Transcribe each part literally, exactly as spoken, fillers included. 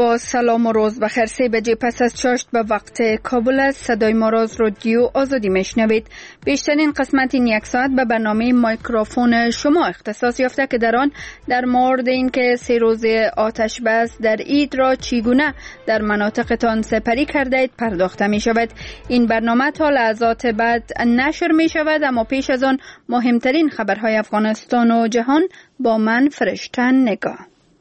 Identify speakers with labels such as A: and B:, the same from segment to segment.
A: با سلام و روز بخیر. سه بجه پس از چاشت به وقت کابل است. صدای ما را از رادیو آزادی میشنوید. بیشترین قسمت این یک ساعت به برنامه مایکروفون شما اختصاص یافته که در آن در مورد اینکه سه روز آتش بس در عید را چگونه در مناطقتان سپری کرده اید پرداخته می شود. این برنامه تا لحظات بعد نشر می شود، اما پیش از آن مهمترین خبرهای افغانستان و جهان با من فرشته نگاه.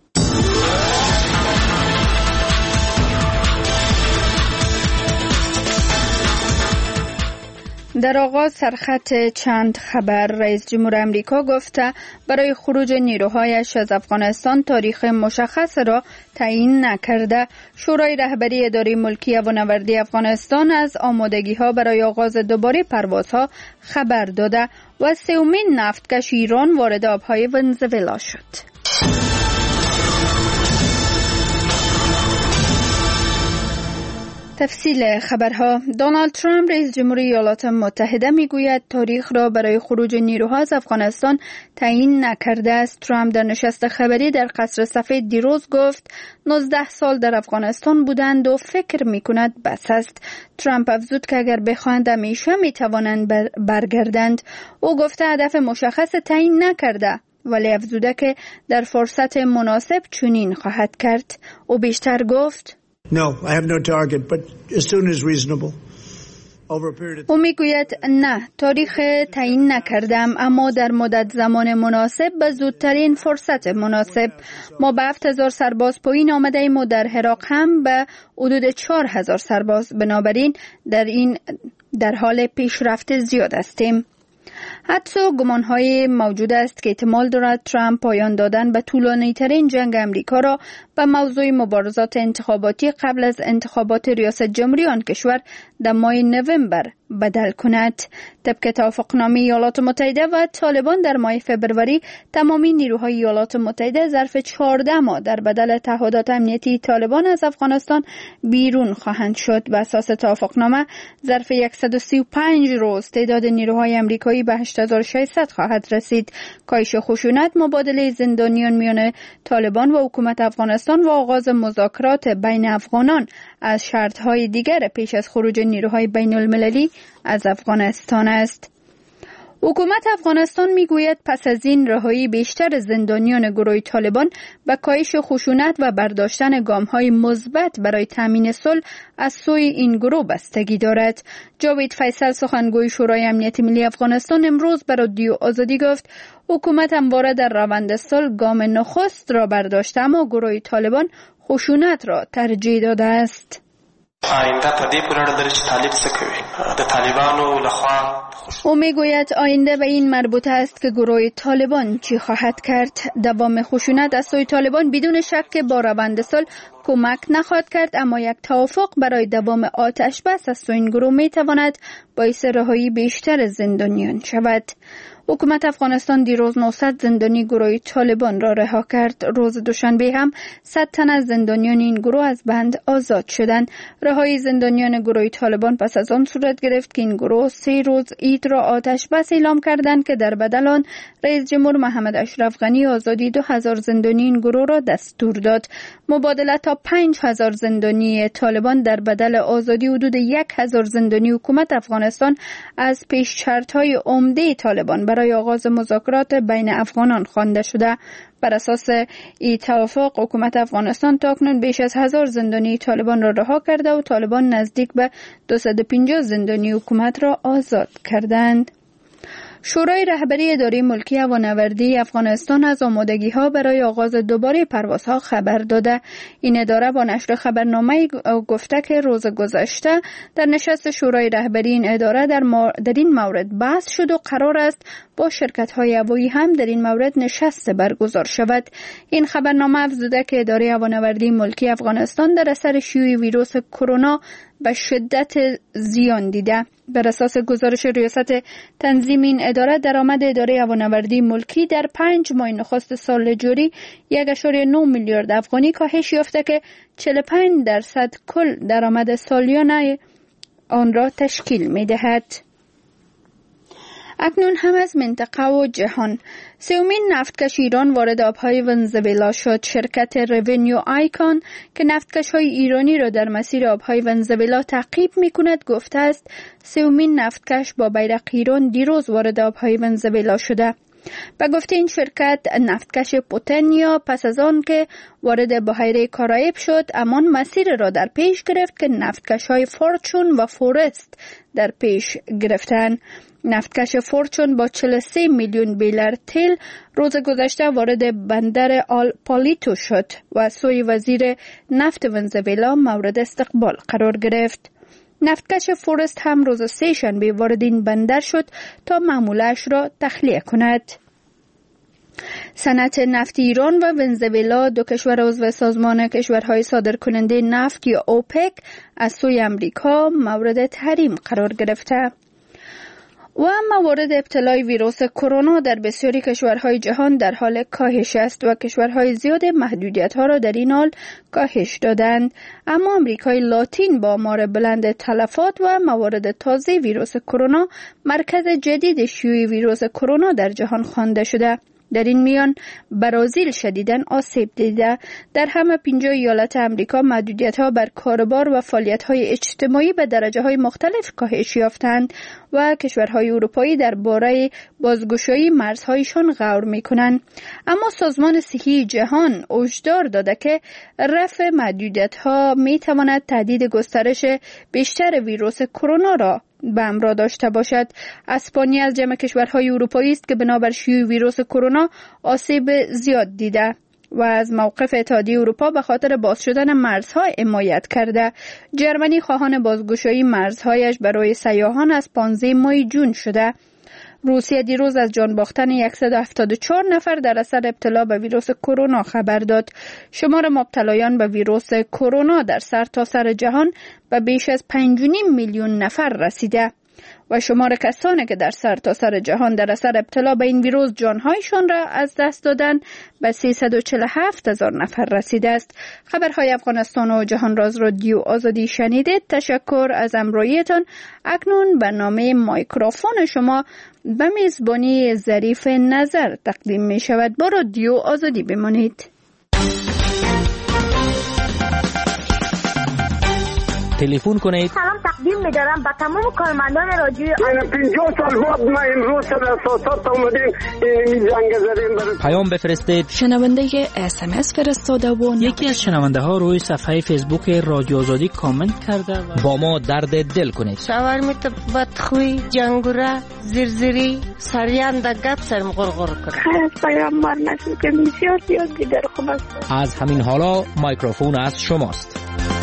A: در آغاز سرخط چند خبر. رئیس جمهور امریکا گفته برای خروج نیروهایش از افغانستان تاریخ مشخص را تعیین نکرده. شورای رهبری اداره ملکی هوانوردی افغانستان از آمادگی ها برای آغاز دوباره پروازها خبر داده و سومین نفتکش ایران وارد آبهای ونزوئلا شد. تفصیل خبرها. دونالد ترامپ رئیس جمهوری ایالات متحده میگوید تاریخ را برای خروج نیروها از افغانستان تعیین نکرده است. ترامپ در نشست خبری در قصر سفید دیروز گفت نوزده سال در افغانستان بودند و فکر میکند بس است. ترامپ افزود که اگر بخواهند همیشه میتوانند بر برگردند. او گفته هدف مشخص تعیین نکرده، ولی افزوده که در فرصت مناسب چنین خواهد کرد. او بیشتر گفت
B: No, I have no target, but as soon as reasonable.
A: او میگوید نه، تاریخ تعیین نکردم، اما در مدت زمان مناسب به زودترین فرصت مناسب. ما به هفت هزار سرباز پایین آمده ایم و در عراق هم به حدود چهار هزار سرباز. بنابراین در این در حال پیشرفت زیاد هستیم. حدس و گمان‌های موجود است که احتمال دارد ترامپ پایان دادن به طولانی‌ترین جنگ امریکا را به موضوع مبارزات انتخاباتی قبل از انتخابات ریاست جمهوری آن کشور در ماه نوامبر بدل کند. طبق توافقنامه ایالات متحده و طالبان در ماه فبروری تمامی نیروهای ایالات متحده ظرف چهارده ماه در بدل تعهدات امنیتی طالبان از افغانستان بیرون خواهند شد. بر اساس توافقنامه ظرف صد و سی و پنج روز تعداد نیروهای امریکایی به هشت هزار و ششصد خواهد رسید. کاهش خشونت، مبادله زندانیان میان طالبان و حکومت افغانستان و آغاز مذاکرات بین افغانان از شرط‌های دیگر پیش از خروج نیروهای بین المللی از افغانستان است. حکومت افغانستان میگوید پس از این رهایی بیشتر زندانیان گروه طالبان و کاهش خشونت و برداشتن گام‌های مثبت برای تامین صلح از سوی این گروه بستگی دارد. جاوید فیصل سخنگوی شورای امنیت ملی افغانستان امروز به رادیو آزادی گفت حکومت همواره در روند صلح گام نخست را برداشته، اما گروه طالبان خشونت را ترجیح داده است.
C: آینده په دې پورې اړه لري چې طالب څه کوي د طالبانو لخوا.
A: او میگوید آینده به این مربوط است که گروه طالبان چی خواهد کرد. دوام خشونت از سوی طالبان بدون شک با روند صلح کمک نخواهد کرد، اما یک توافق برای دوام آتش بس از سوی این گروه می تواند باعث رهایی بیشتر زندانیان شود. حکومت افغانستان دیروز نهصد زندانی گروه طالبان را رها کرد. روز دوشنبه هم صد تن از زندانیان این گروه از بند آزاد شدند. رهایی زندانیان گروه طالبان پس از آن صورت گرفت که این گروه سه روز عید را آتش بس اعلام کردند که در بدل آن رئیس جمهور محمد اشرف غنی آزادی دو هزار زندانی این گروه را دستور داد. مبادله تا پنج هزار زندانی طالبان در بدل آزادی حدود یک هزار زندانی حکومت افغانستان از پیش شرط‌های عمده طالبان برای آغاز مذاکرات بین افغانان خوانده شده. بر اساس این توافق حکومت افغانستان تاکنون بیش از هزار زندانی طالبان را رها کرده و طالبان نزدیک به دویست و پنجاه زندانی حکومت را آزاد کردند. شورای رهبری اداره ملکی هوانوردی افغانستان از آمادگی‌ها برای آغاز دوباره پروازها خبر داده. این اداره با نشر خبرنامه گفته که روز گذشته در نشست شورای رهبری این اداره در, مور... در این مورد بحث شد و قرار است با شرکت‌های هوایی هم در این مورد نشست برگزار شود. این خبرنامه افزوده که اداره هوانوردی ملکی افغانستان در اثر شیوع ویروس کرونا به شدت زیان دیده. بر اساس گزارش ریاست تنظیم این اداره، درآمد اداره هوانوردی ملکی در پنج ماه نخست سال جاری یک ممیز نه میلیارد افغانی کاهش یافته که چهل و پنج درصد کل درآمد سالیانه آن را تشکیل می دهد. اکنون هم از منطقه و جهان. سومین نفتکش ایران وارد آبهای ونزوئلا شد. شرکت رونیو آیکون که نفتکش‌های ایرانی را در مسیر آبهای ونزوئلا تعقیب می‌کند گفته است سومین نفتکش با بیرق ایران دیروز وارد آبهای ونزوئلا شده. به گفته این شرکت نفتکش پوتنیا پس از آن که وارد بحیره کارائیب شد امان مسیر را در پیش گرفت که نفتکش‌های فورچون و فورست در پیش گرفتند. نفتکش فورچون با چهل و سه میلیون بیلر تیل روز گذشته وارد بندر آل پالیتو شد و سوی وزیر نفت ونزوئلا مورد استقبال قرار گرفت. نفتکش فورست هم روز سه شنبه وارد این بندر شد تا معمولش را تخلیه کند. صنعت نفت ایران و ونزوئلا دو کشور عضو سازمان کشورهای صادرکننده نفت یا اوپک از سوی امریکا مورد تحریم قرار گرفته. و موارد ابتلای ویروس کرونا در بسیاری کشورهای جهان در حال کاهش است و کشورهای زیاد محدودیت‌ها را در این حال کاهش دادند. اما آمریکای لاتین با آمار بلند تلفات و موارد تازه ویروس کرونا مرکز جدید شیوع ویروس کرونا در جهان خوانده شده. در این میان برازیل شدیداً آسیب دیده. در همه پنجاه ایالت امریکا محدودیت‌ها بر کاروبار و فعالیت‌های اجتماعی به درجه‌های مختلف کاهش یافتند و کشورهای اروپایی درباره بازگشایی مرزهایشان غور می‌کنند. اما سازمان صحی جهان هشدار داده که رفع محدودیت‌ها می‌تواند تهدید گسترش بیشتر ویروس کرونا را به همراه داشته باشد. اسپانیا از جمع کشورهای اروپایی است که بنابر شیوع ویروس کرونا آسیب زیاد دیده و از موقف اتحادیه اروپا به خاطر باز شدن مرزها حمایت کرده. جرمنی خواهان بازگشایی مرزهایش برای سیاحان از پانزده ماه جون شده. روسیه دیروز از جان باختن صد و هفتاد و چهار نفر در اثر ابتلا به ویروس کرونا خبر داد. شمار مبتلایان به ویروس کرونا در سرتاسر جهان به بیش از پنج و نیم میلیون نفر رسیده و شمار کسانی که در سرتاسر جهان در اثر ابتلا به این ویروس جانهایشان را از دست دادن به سیصد و چهل و هفت هزار نفر رسیده است. خبرهای افغانستان و جهان راز رادیو آزادی شنیدید. تشکر از همراهیتان. اکنون برنامه مایکروفون شما به میزبانی ظریف نظر تقدیم می شود. با رادیو آزادی بمانید.
D: تلفن کنید.
E: سلام تقدیم می‌دارم به تمام کارمندان رادیو.
F: من پنجاه سال بعد ما امروز در اساسات اومدیم این جنگ زدیم.
D: پیام بفرستید.
G: شنونده اس ام اس فرستاده و
H: یکی از شنونده ها روی صفحه فیسبوک رادیو آزادی کامنت کرده و
D: با ما درد دل کنید.
I: شاورمیت بدخوی جنگوره زرزری سریان د گپ سرم غرغر کرد.
E: خیلی پیامبر نشون که بسیار زیاد دیگر خوب است.
D: از همین حالا مایکروفون از شماست.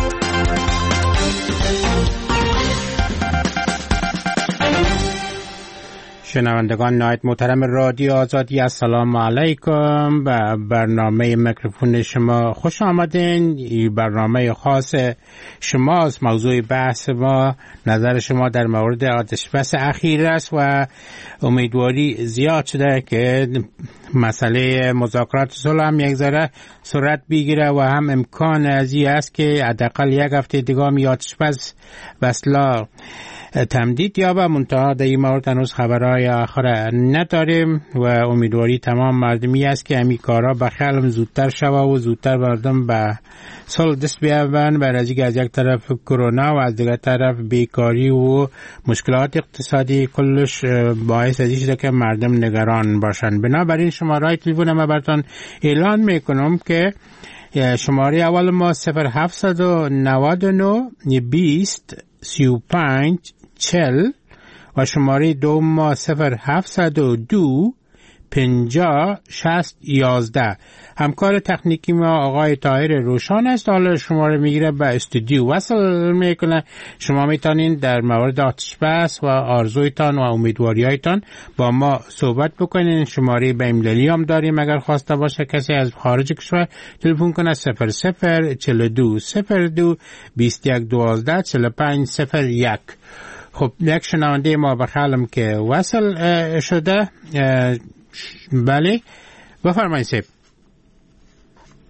J: شنوندگان نهایت محترم رادیو آزادی، السلام علیکم. به برنامه میکروفون شما خوش آمدین. این برنامه خاص شماست. موضوع بحث ما نظر شما در مورد آتش بس اخیر است و امیدواری زیاد شده که مسئله مذاکرات صلح هم یک ذره سرعت بگیره و هم امکان ازی است که حداقل یک هفته دیگه آتش بس وصلا تمدید یا به منتها در این مورد هنوز خبرهای آخر نداریم و امیدواری تمام مردمی است که همین کارا به خیالم زودتر شوه و زودتر مردم به صلح دست بیاورن. برای اینکه از یک طرف کرونا و از دیگر طرف بیکاری و مشکلات اقتصادی کلش باعث ازی شده که مردم نگران باشن. بنابراین شماره تلفن ما براتون اعلان میکنم که شماره اول ما صفر هفتصد و نود و نه بیست سی و پنج چل و شماره دوم ما صفر هفتصد و دو پنجاه شصت یازده. همکار تکنیکی ما آقای طاهر روشان است. حالا شماره میگیره به استودیو وصل میکنه. شما میتونین در مورد آتش بس و آرزویتان و امیدواریایتان با ما صحبت بکنین. شماره بیمدلی هم داریم اگر خواسته باشه کسی از خارج کشور تلفن کنه صفر صفر چل دو صفر دو بیست یک دوازده چل پنج صفر یک. خب یک شنونده ما بخیالم که وصل شده. بله بفرمایید سیب.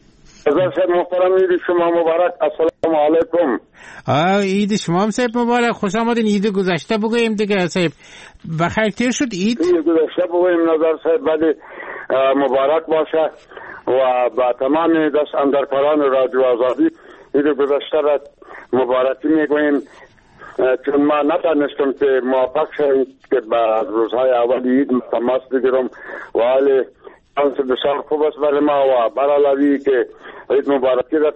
F: نظر صاحب محترم عید شما مبارک. السلام علیکم.
J: عید شما هم صاحب مبارک. خوش آمدین. عید گذشته بگوییم دیگه صاحب. بخیر تیر شد عید؟
F: عید گذشته بگوییم نظر صاحب ولی مبارک باشه و با تمام دست اندرکاران رادیو آزادی عید گذشته را مبارکی میگوییم، چون ما نتانستم که موفق شدیم که با روزهای اولی عید تماس بگیرم و حال انس بسیار خوب است برای ما و برعلاوه که عید مبارکی را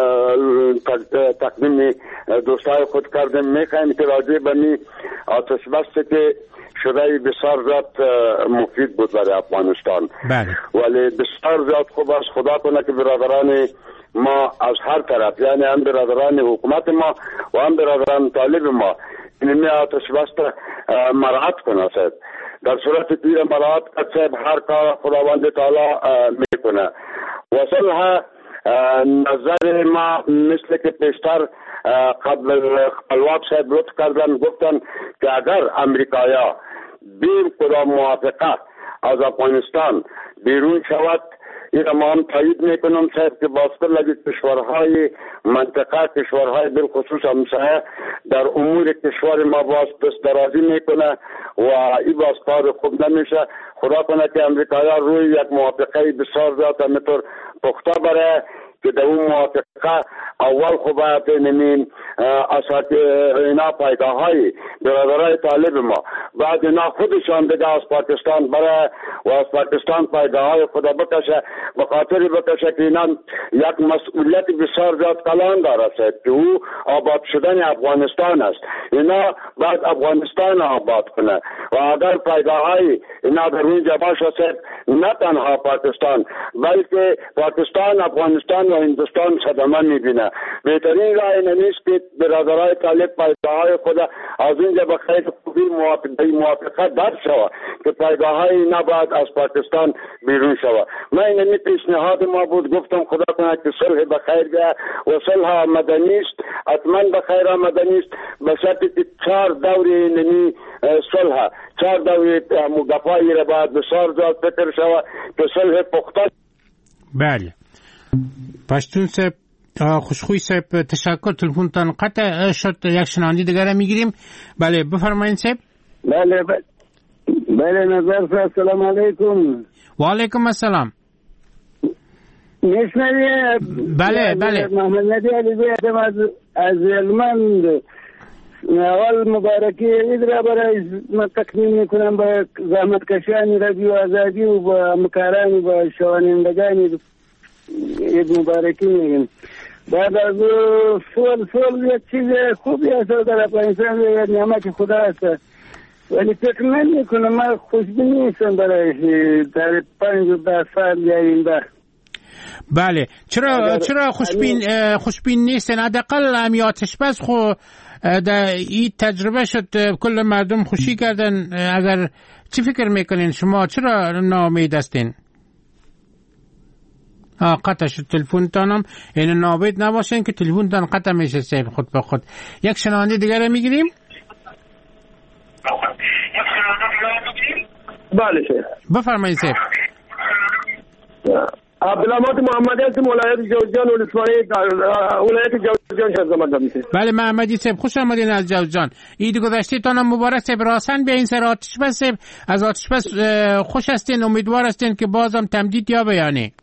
F: تقدیم دوستای خود کردیم. میخوایم که راجع به می آتش بسته که شده بسیار زیاد مفید بود برای افغانستان،
J: بله.
F: ولی بسیار زیاد خوب است. خدا کنه که برادران ما از هر طرف، یعنی هم برادران حکومت ما و هم برادران طالب ما این آتش بسته مراعات کنه صاحب. در صورت تیر مراعات صاحب هر کار خداوند تعالی میکنه. وصلها نظر ما مثل که پیشتر قبل خپلواک صاحب لطف کردن، گفتن که اگر امریکایا بیم کدام موافقه از افغانستان بیرون شود، این ما هم تایید میکنم صاحب که بازتر لگه کشورهای منطقه، کشورهای بالخصوص همسایه در امور کشور ما باز دست درازی میکنه و این باز کار خوب نمیشه. خدا کنه که امریکایا روی یک موافقه بسیار زیاد همینطور پخته بره که در اون موافقه اول خوبه نمین اساس اینا پایگاه های برادرای طالب ما، بعد اینا خودشان دیگه از پاکستان بره و از پاکستان پایگاه های خدا بکشه، به خاطر بکشه که اینا یک مسئولیت بسیار زیاد کلان داره که او آباد شدن افغانستان است. اینا بعد افغانستان آباد کنه و اگر پایگاه های اینا در اونجا باشه نه تنها پاکستان بلکه پاکستان، افغانستان و هندوستان صدمه میبینه. بهترین راه نیست که برادرای طالب پایگاه خود از اینجا به خیر خوبی موافقت در شود که پایگاه های نباید از پاکستان بیرون شود. من اینمی پیشنهاد ما بود، گفتم خدا کنه که صلح بخیر بیاد و صلح مدنی است، حتما بخیر مدنی است، به شرطی که چهار دور اینمی صلح، چهار دور مگفایی را باید بسیار زیاد فکر شود که صلح پخته.
J: بله پشتون صاحب، خوشخوی صاحب تشکر. تلفنتان قطع شد، یک شنوندی دیگر را میگیریم. بله بفرمایید صاحب.
F: بله بله نظر صاحب سلام علیکم.
J: و علیکم السلام.
F: میشنوی؟
J: بله بله.
F: محمد ندی علیزی ادم از از علمند. اول مبارکی عید را برای من تقدیم میکنم به زحمتکشان رادیو آزادی و با همکاران و شنوندگان عید مبارکی میگم. بعد از سوال سوال یک چیز خوبی است در افغانستان، یک نعمت خدا است، ولی فکر نمیکنم، من خوشبین نیستم برای در پنج و ده سال آینده.
J: بله چرا چرا خوشبین خوشبین نیستن؟ حداقل هم آتش بس خو در این تجربه شد، کل مردم خوشی کردن. اگر چی فکر میکنین شما؟ چرا ناامید هستین؟ ها قطع شد تلفنتانم، این ناامید نباشین که تلفنتان قطع میشه سیب خود به خود. یک شنونده دیگر رو میگیریم.
F: بله شیخ
J: بفرمایید سیب.
F: عبدالحمید محمدی هستم، ولایت جوزجان ولایت جوزجان شهرزاد میشه.
J: بله محمدی صاحب خوش آمدین از جوزجان. عید گذشته تانم مبارک صاحب. راسن بیاین سر آتش بس صاحب، از آتش بس خوش هستین، امیدوار هستین که بازم تمدید یا بیانی.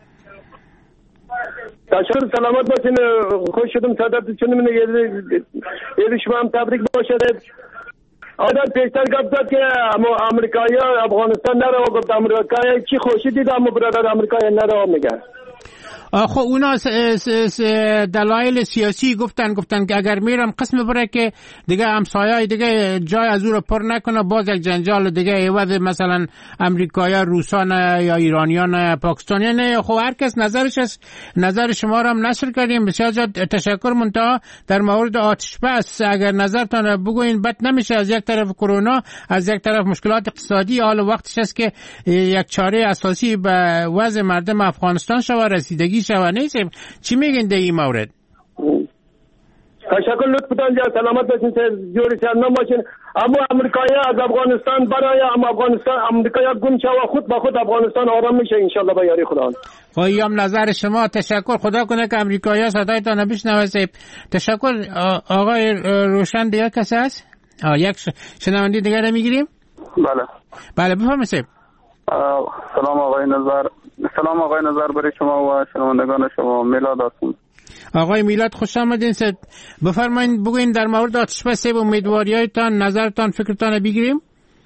F: تشکر، سلامت باشین. خوش شدم صدات چون من یه شما هم تبریک باشه. آدم پیشتر گفت که امریکایی افغانستان نرو، گفت امریکایی چی خوشی دید اما برادر امریکایی نرو میگه.
J: خب اونا دلایل سیاسی گفتن گفتن که اگر میرم قسم بره که دیگه همسایه‌ای دیگه جای از او رو پر نکنه، باز یک جنجال دیگه عوض مثلا امریکایا، روسان یا ایرانیان، پاکستانیان. خب هر کس نظرش است، نظر شما رو هم نشر کردیم. بسیار زیاد تشکر. منتها در مورد آتش بس اگر نظرتان بگوین بد نمیشه. از یک طرف کرونا، از یک طرف مشکلات اقتصادی. حال وقتش است که یک چاره اساسی به وضع مردم افغانستان شود، رسیدگی شود. نیست چی میگین در این مورد؟
K: تشکر لطفتان جان سلامت باشین جوری سرنام باشین. اما امریکایی از افغانستان برای اما افغانستان امریکایی گم شوه خود با خود افغانستان آرام میشه ان شاء الله با یاری خدا.
J: خواهیم نظر شما. تشکر. خدا کنه که امریکایی صدایتان بشنوه. تشکر. آقای روشن دیگه کسی هست؟ یک شنونده دیگه رو میگیریم.
L: بله
J: بله بفرمایید.
L: سلام آقای نظر. سلام آقای نظر برای شما و شنوندگان شما. میلاد هستم.
J: آقای میلاد خوش آمدین. بفرمایید بگوین در مورد آتش بس و امیدواری‌هایتان نظرتان فکرتان بگیریم.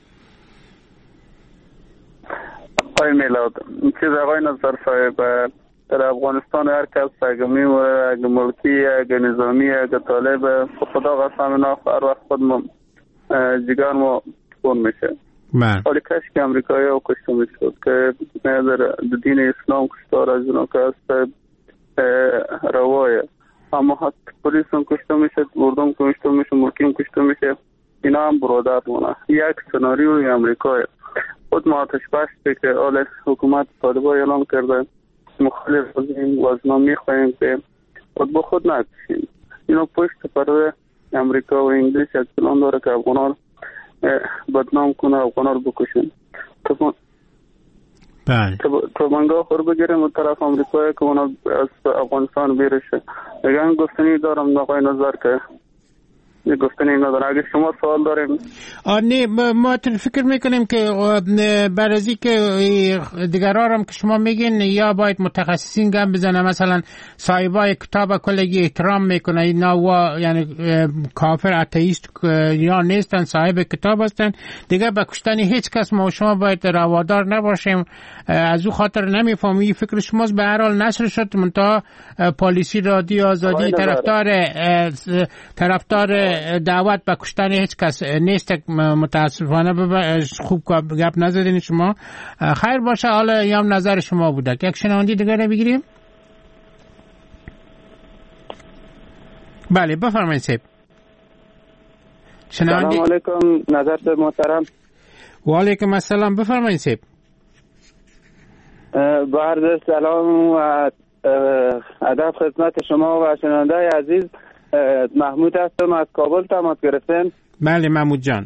L: آقای میلاد چیز آقای نظر صاحب در افغانستان هر کس اگه میموره اگه ملکی اگه نظامی اگه طالب خدا قسم اینا هر وقت خود جگر ما خون میشه. ولی کاش که امریکایی ها کشته میشد که در دین اسلام کشتار از اونا که است روایه. اما حتی پولیس هم کشته میشه، اردم کشته میشه، ملکی هم کشته میشه. اینا هم برادر مونه. یک سناریوی امریکایی خود ما آتش بستی که آل حکومت طالبای اعلام کرده مخالف بازیم وزنا میخواهیم که خود با خود نکشیم. اینا پشت پرده امریکا و انگلیس یک پلان داره که افغانان بدنام کنه، افغانان رو بکشن. تو منگاه خور بگیریم و طرف امریکایی که اونا از افغانستان بیرشه. اگر گفتنی دارم آقای نظر که گفتنی نداره. اگه شما سوال داریم
J: نه ما فکر میکنیم که بعد از اینکه دیگران هم که شما میگین یا باید متخصصین گام بزنه، مثلا صاحبای کتاب کلگی احترام میکنه اینا و یعنی کافر اتئیست یا نیستن صاحب کتاب هستن دیگه به کشتن هیچ کس ما شما باید روادار نباشیم. از او خاطر نمیفهمی فکر شماست. به هر حال نشر شد منتها پالیسی رادیو آزادی طرفدار طرفدار دعوت به کشتن هیچ کس نیست. متاسفانه خوب گپ نزدین شما. خیر باشه. حالا یام نظر شما بوده. یک شنونده دیگه رو بگیریم. بله بفرمایید صاحب.
L: شنونده. سلام علیکم نظر محترم.
J: و علیکم السلام. بفرمایید صاحب.
L: با عرض سلام و ادب خدمت شما و شنونده عزیز. محمود هستم از کابل تماس گرفتم.
J: بله محمود جان.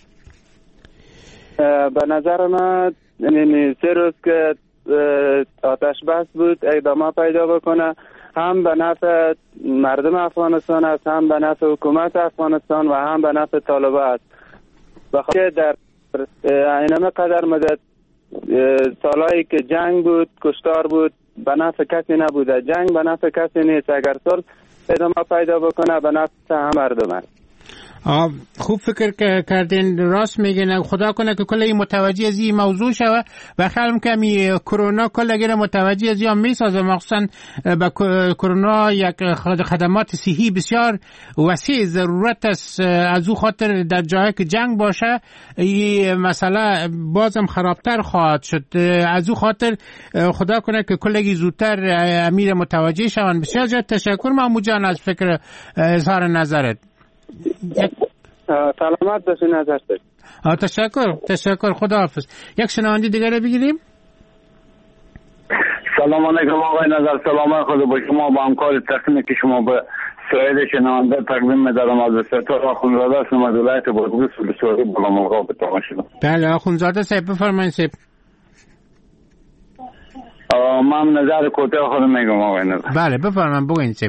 L: به نظر من سه روز که آتش بس بود ادامه پیدا بکنه هم به نفع مردم افغانستان است، هم به نفع حکومت افغانستان و هم به نفع طالبان است. بخاطر در اینم قدر مدت سالایی که جنگ بود کشتار بود به نفع کسی نبوده. جنگ به نفع کسی نیست. اگر صلح ادامه پیدا بکنه به نفع هم مردم است.
J: خوب فکر کردین. راست میگین. خدا کنه که کل این متوجه از این موضوع شوه و خیلی کمی کرونا کل اگر متوجه از این میسازه. مخصوصا با کرونا یک خدمات صحی بسیار وسیع ضرورت است. از او خاطر در جایی که جنگ باشه این مسئله بازم خرابتر خواهد شد. از او خاطر خدا کنه که کلگی زودتر امیر متوجه شوند. بسیار جا تشکر محمود جان از فکر اظهار نظرت.
L: سلامت باشین نظر دارید.
J: تشکر تشکر. خداحافظ. یک شنونده دیگه رو بگیریم.
F: سلام علیکم آقای نظر. سلام خدا با شما با همکار تکنیکی شما به سایر شنونده تقدیم می‌دارم. از ستاره آخونزاده هستم از ولایت بادغیس ولسوالی بلامرغا به تماشا.
J: بله آخونزاده صاحب بفرمایید صاحب.
F: من نظر کوتاه خودم میگم آقای نظر.
J: بله بفرمایید بگوین صاحب.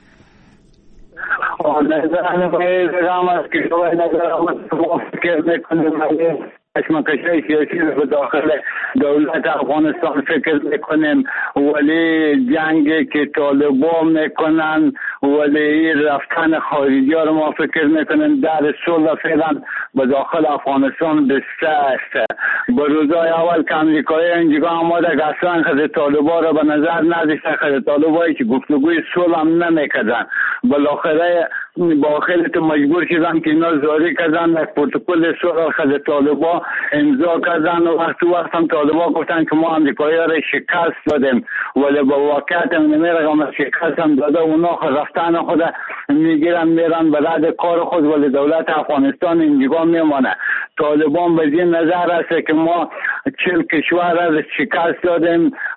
F: نظر پیغام است که شما نظر فکر میکنیم کشمکش‌های سیاسی به داخل دولت افغانستان فکر میکنیم ولی جنگی که طالبان میکنن ولی رفتن خارجی ها رو ما فکر میکنیم در صلح فعلا به داخل افغانستان بسته است. به روزهای اول که امریکایی اینجا آماده که اصلا خود طالبان رو به نظر نداشتن. خود طالبایی که گفتگوی صلح هم نمیکردن بالاخره با خیلی تو مجبور شدن که اینا زاری کردن از پروتکل صلح خود طالبان امضا کردن و وقت وقت هم طالبان گفتن که ما امریکایی ها رو شکست دادیم ولی با واقعیت هم نمیرگم شکست هم داده. اونا رفتن خود میگیرن میرن به رد کار خود ولی دولت افغانستان اینجا میمانه. طالبان به این نظر است که ما چل کشور را شکست دادیم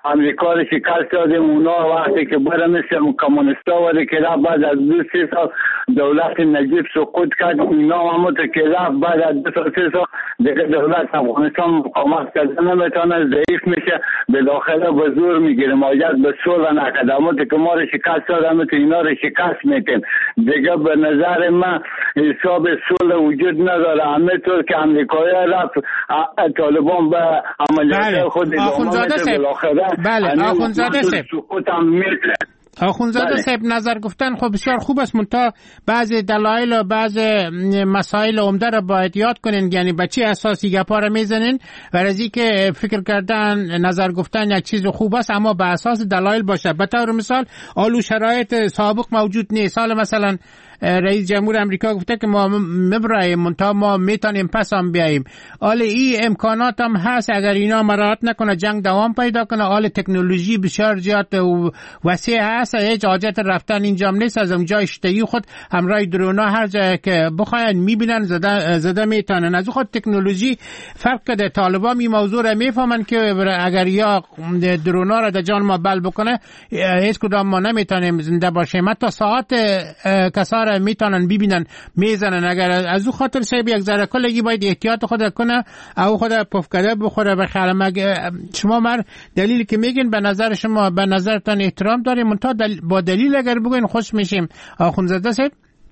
F: امریکا رو شکست دادیم. اونا وقتی که برای مثل کمونیستا ولی که رفت بعد از دو سه سال دولت نجیب سقوط کرد، اینا همونطور که رفت بعد از دو سال سه سال دیگه دولت افغانستان مقاومت کرده نمیتونه، ضعیف میشه، بالاخره به زور میگیره. ماجرا به صلح نکرد، همونطور که ما رو شکست دادم تو اینا رو شکست میتیم دیگه. به نظر من حساب صلح وجود نداره. همینطور که امریکایی رفت طالبان به عملیات خود ادامه میده، بالاخره
J: بله آخوندزاده صاحب
F: سقوط هم میشه.
J: آخوندزاده صاحب نظر گفتن خب بسیار خوب است، منتها بعضی دلایل و بعضی مسائل عمده را باید یاد کنین، یعنی به چه اساسی گپا را میزنین. ورزی که فکر کردن نظر گفتن یک چیز خوب است اما به اساس دلایل باشه. به طور مثال آلو شرایط سابق موجود نیست. حالا مثلا رئیس جمهور امریکا گفته که ما مبراییم منتها ما میتونیم پس هم بیاییم. آل ای امکانات هم هست اگر اینا مراعات نکنه جنگ دوام پیدا کنه. آل تکنولوژی بسیار زیاد و وسیع هست، هیچ حاجت رفتن اینجام نیست. از اونجا اشتهی خود همراه درونا هر جای که بخواین میبینن زده, زده میتونن. از خود تکنولوژی فرق کرده. طالبان این موضوع را میفهمن که اگر یا درونا را در جان ما بل بکنه هیچ کدام ما نمیتونیم زنده باشیم. حتی ساعت کسا میتونن ببینن میزنن. اگر از او خاطر صاحب یک ذره کلگی باید احتیاط خود کنه او خود پفکده بخوره. بخیر شما مر دلیلی که میگین به نظر شما به نظرتان احترام داریم، منتها دل... با دلیل اگر بگین خوش میشیم. آخوندزاده صاحب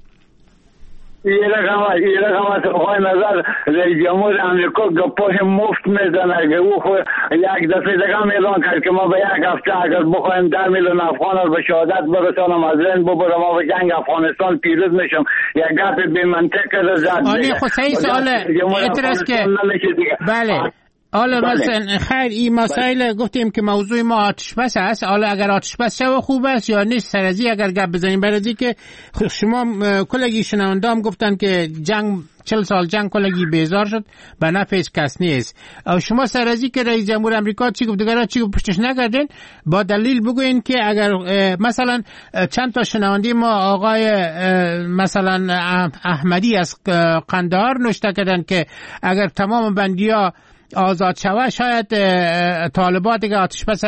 F: یه رقم یه رقم از خواهی نظر رئیس جمهور امریکا گپای مفت میزنه. اگه او خود یک دفعه دیگه اعلان کرد که ما به یک هفته اگر بخوایم ده میلیون افغان رو به شهادت برسانم از رین ببرم ما به جنگ افغانستان پیروز میشم، یک گپ بی منطق رو زد.
J: آلی خود صحیح سوال اعتراض که بله حالا مثلا خیر این مسائل گفتیم که موضوع ما آتش بس است. حالا اگر آتش بس شو خوب است یا نیست سرزی اگر گپ بزنیم. برای که شما کلگی شنونده هم گفتن که جنگ چل سال جنگ کلگی بیزار شد به نفع هیچ کس نیست. شما سرزی که رئیس جمهور امریکا چی گفت دیگران چی گفت پشتش نکردین با دلیل بگوین که اگر مثلا چند تا شنونده ما آقای مثلا احمدی از قندهار نوشته کردن که اگر تمام بندیا آزاد شوه شاید طالبان دیگه آتش بس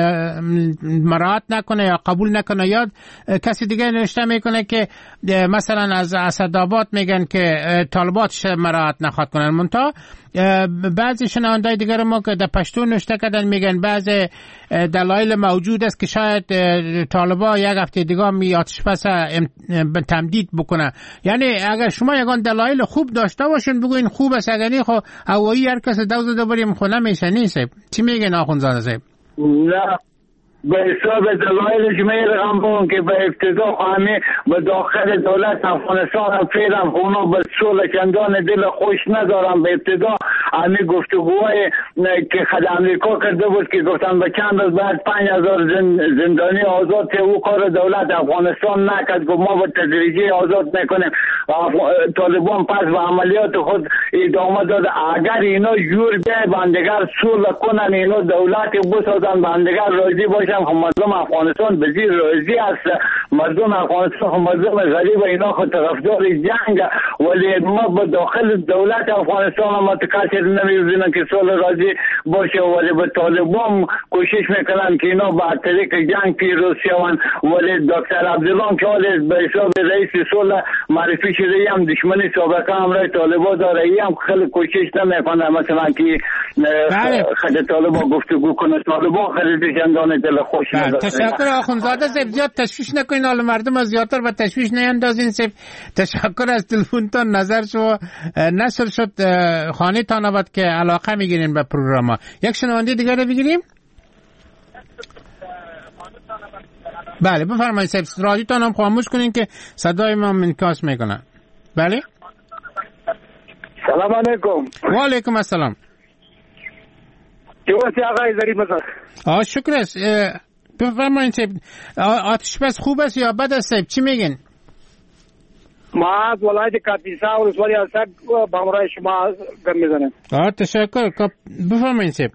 J: مراعات نکنه یا قبول نکنه. یا کسی دیگه نوشته میکنه که مثلا از اسدآباد میگن که طالبان مراعات نخواد کنن. منتها بعضی شنوندای دیگر ما که در پشتون نوشته کردن میگن بعضی دلایل موجود است که شاید طالبان یک هفته دیگه می آتش بس تمدید بکنه. یعنی اگر شما یگان دلایل خوب داشته باشین بگوین خوب است، اگر نه خب هوایی هر کس دوز دو بریم خونه میشه نیست. چی میگن آخوندزاده صاحب؟
F: نه به حساب دلایلش میرم بون که به ابتدا همه به داخل دولت افغانستان هم فیرم اونا به صلح چندان دل خوش ندارم. به ابتدا همه گفتگوهای که خد امریکا کرده بود که گفتن به چند روز بعد پنج هزار زندانی آزاد که او کار دولت افغانستان نکرد، گفت ما به تدریجی آزاد میکنیم. طالبان پس به عملیات خود ادامه داد. اگر اینا جور بیای بندگر صلح کنن اینا دولت بسازن بندگر راضی باشن هم مردم افغانستان به زیر راضی است. مردم افغانستان هم مردم غریب اینا خود طرفدار جنگ، ولی ما به داخل دولت افغانستان هم متکثر نمی‌بینن که صلح راضی باشه، ولی به طالبان کوشش میکنن که اینا با طریق جنگ پیروز شوند. ولی دکتر عبدالله که حال به حساب رئیس صلح معرفی شده هم دشمنی سابقه همراه طالبان داره، ای هم خیلی کوشش نمیکنه مثلا که خود طالبان گفتگو کنه. طالبان خیلی چندان دل خوش نداره.
J: تشکر آخوندزاده صاحب، زیاد تشویش نکنین، حالا مردم از زیادتر به تشویش نیندازین صاحب. تشکر از تلفنتان، نظر شما نشر شد خانه تان آباد که علاقه میگیرین به پروگرام ها. یک شنونده دیگر رو بگیریم. بله بفرمایید صاحب، رادیوتان هم خاموش کنین که صدای ما انعکاس میکنه. بله
K: سلام علیکم.
J: و علیکم السلام.
K: جوازی آقای ظریف مثلا.
J: آه شکر است. بفرمایید صاحب، آتش بس خوب است یا بد است صاحب، چی میگین؟
K: ما از ولایت کاپیسا و رسوالی هستم با همراه شما گم میزنم.
J: آه تشکر. بفرمایید صاحب.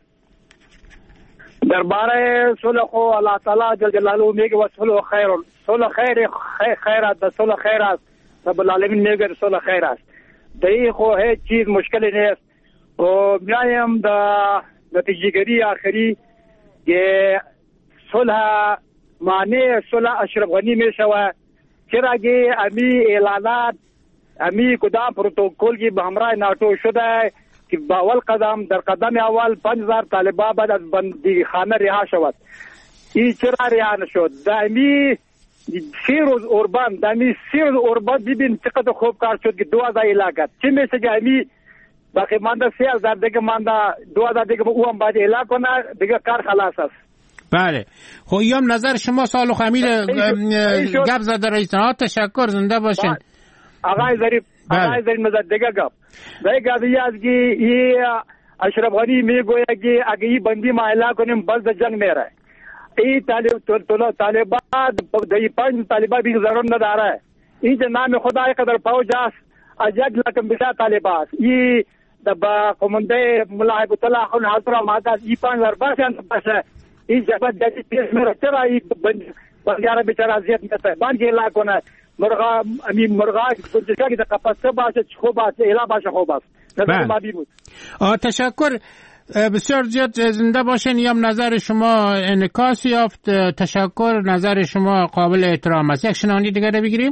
K: درباره صلح خو الله تعالی جل جلاله میگه و صلح خیر، صلح خیر خیر است، صلح خیر است، رب العالمین میگه صلح خیر است. دایی خو هیچ چیز مشکلی نیست و میایم د نتیجه گیری آخری
M: که صلح مانع صلح اشرف غنی می شود، چرا که امی اعلانات امی کدام پروتکل کی به همراه ناتو شده که با اول قدم در قدم اول پنج هزار طالبان بعد از بندی خانه رها شود. این چرا رها نشد؟ دامی سی روز اوربان دامی سی روز اوربان ببین چقدر خوب کار شد که دو هزار علاقه چی میشه که امی باقی مانده سی هزار دیگه مانده دو هزار دیگه او هم باید علاقه کنه دیگه کار خلاص است.
J: بله خب یم نظر شما سالو خمیل گپ زده رئیس نهاد. تشکر، زنده باشین
M: آقای ظریف. آقای ظریف نظر دیگه گپ دیگه گپ از که این اشرف غنی میگوید که اگه این بندی ما اعلان کنیم بس جنگ میره. این طالب طالبان دهی پنج طالبان بیش ضرور نداره. این که نام خدای قدر فوج است از یک لکم بیشتر طالبان است. این با قمنده ملاحب الله خون حضر ماده این پنج هزار باشه باشه این جبهه جدید پیش میره. چرا این بندیاره بیچاره اذیت میشه بند اعلان کنه مرغا امی مرغا که در قفسه باشه خوب باشه اعلان باشه خوب است. نظر ما بی بود.
J: تشکر بسیار زیاد، زنده باشین. یم نظر شما انعکاس یافت. تشکر، نظر شما قابل احترام است. یک شنونده دیگر رو بگیریم.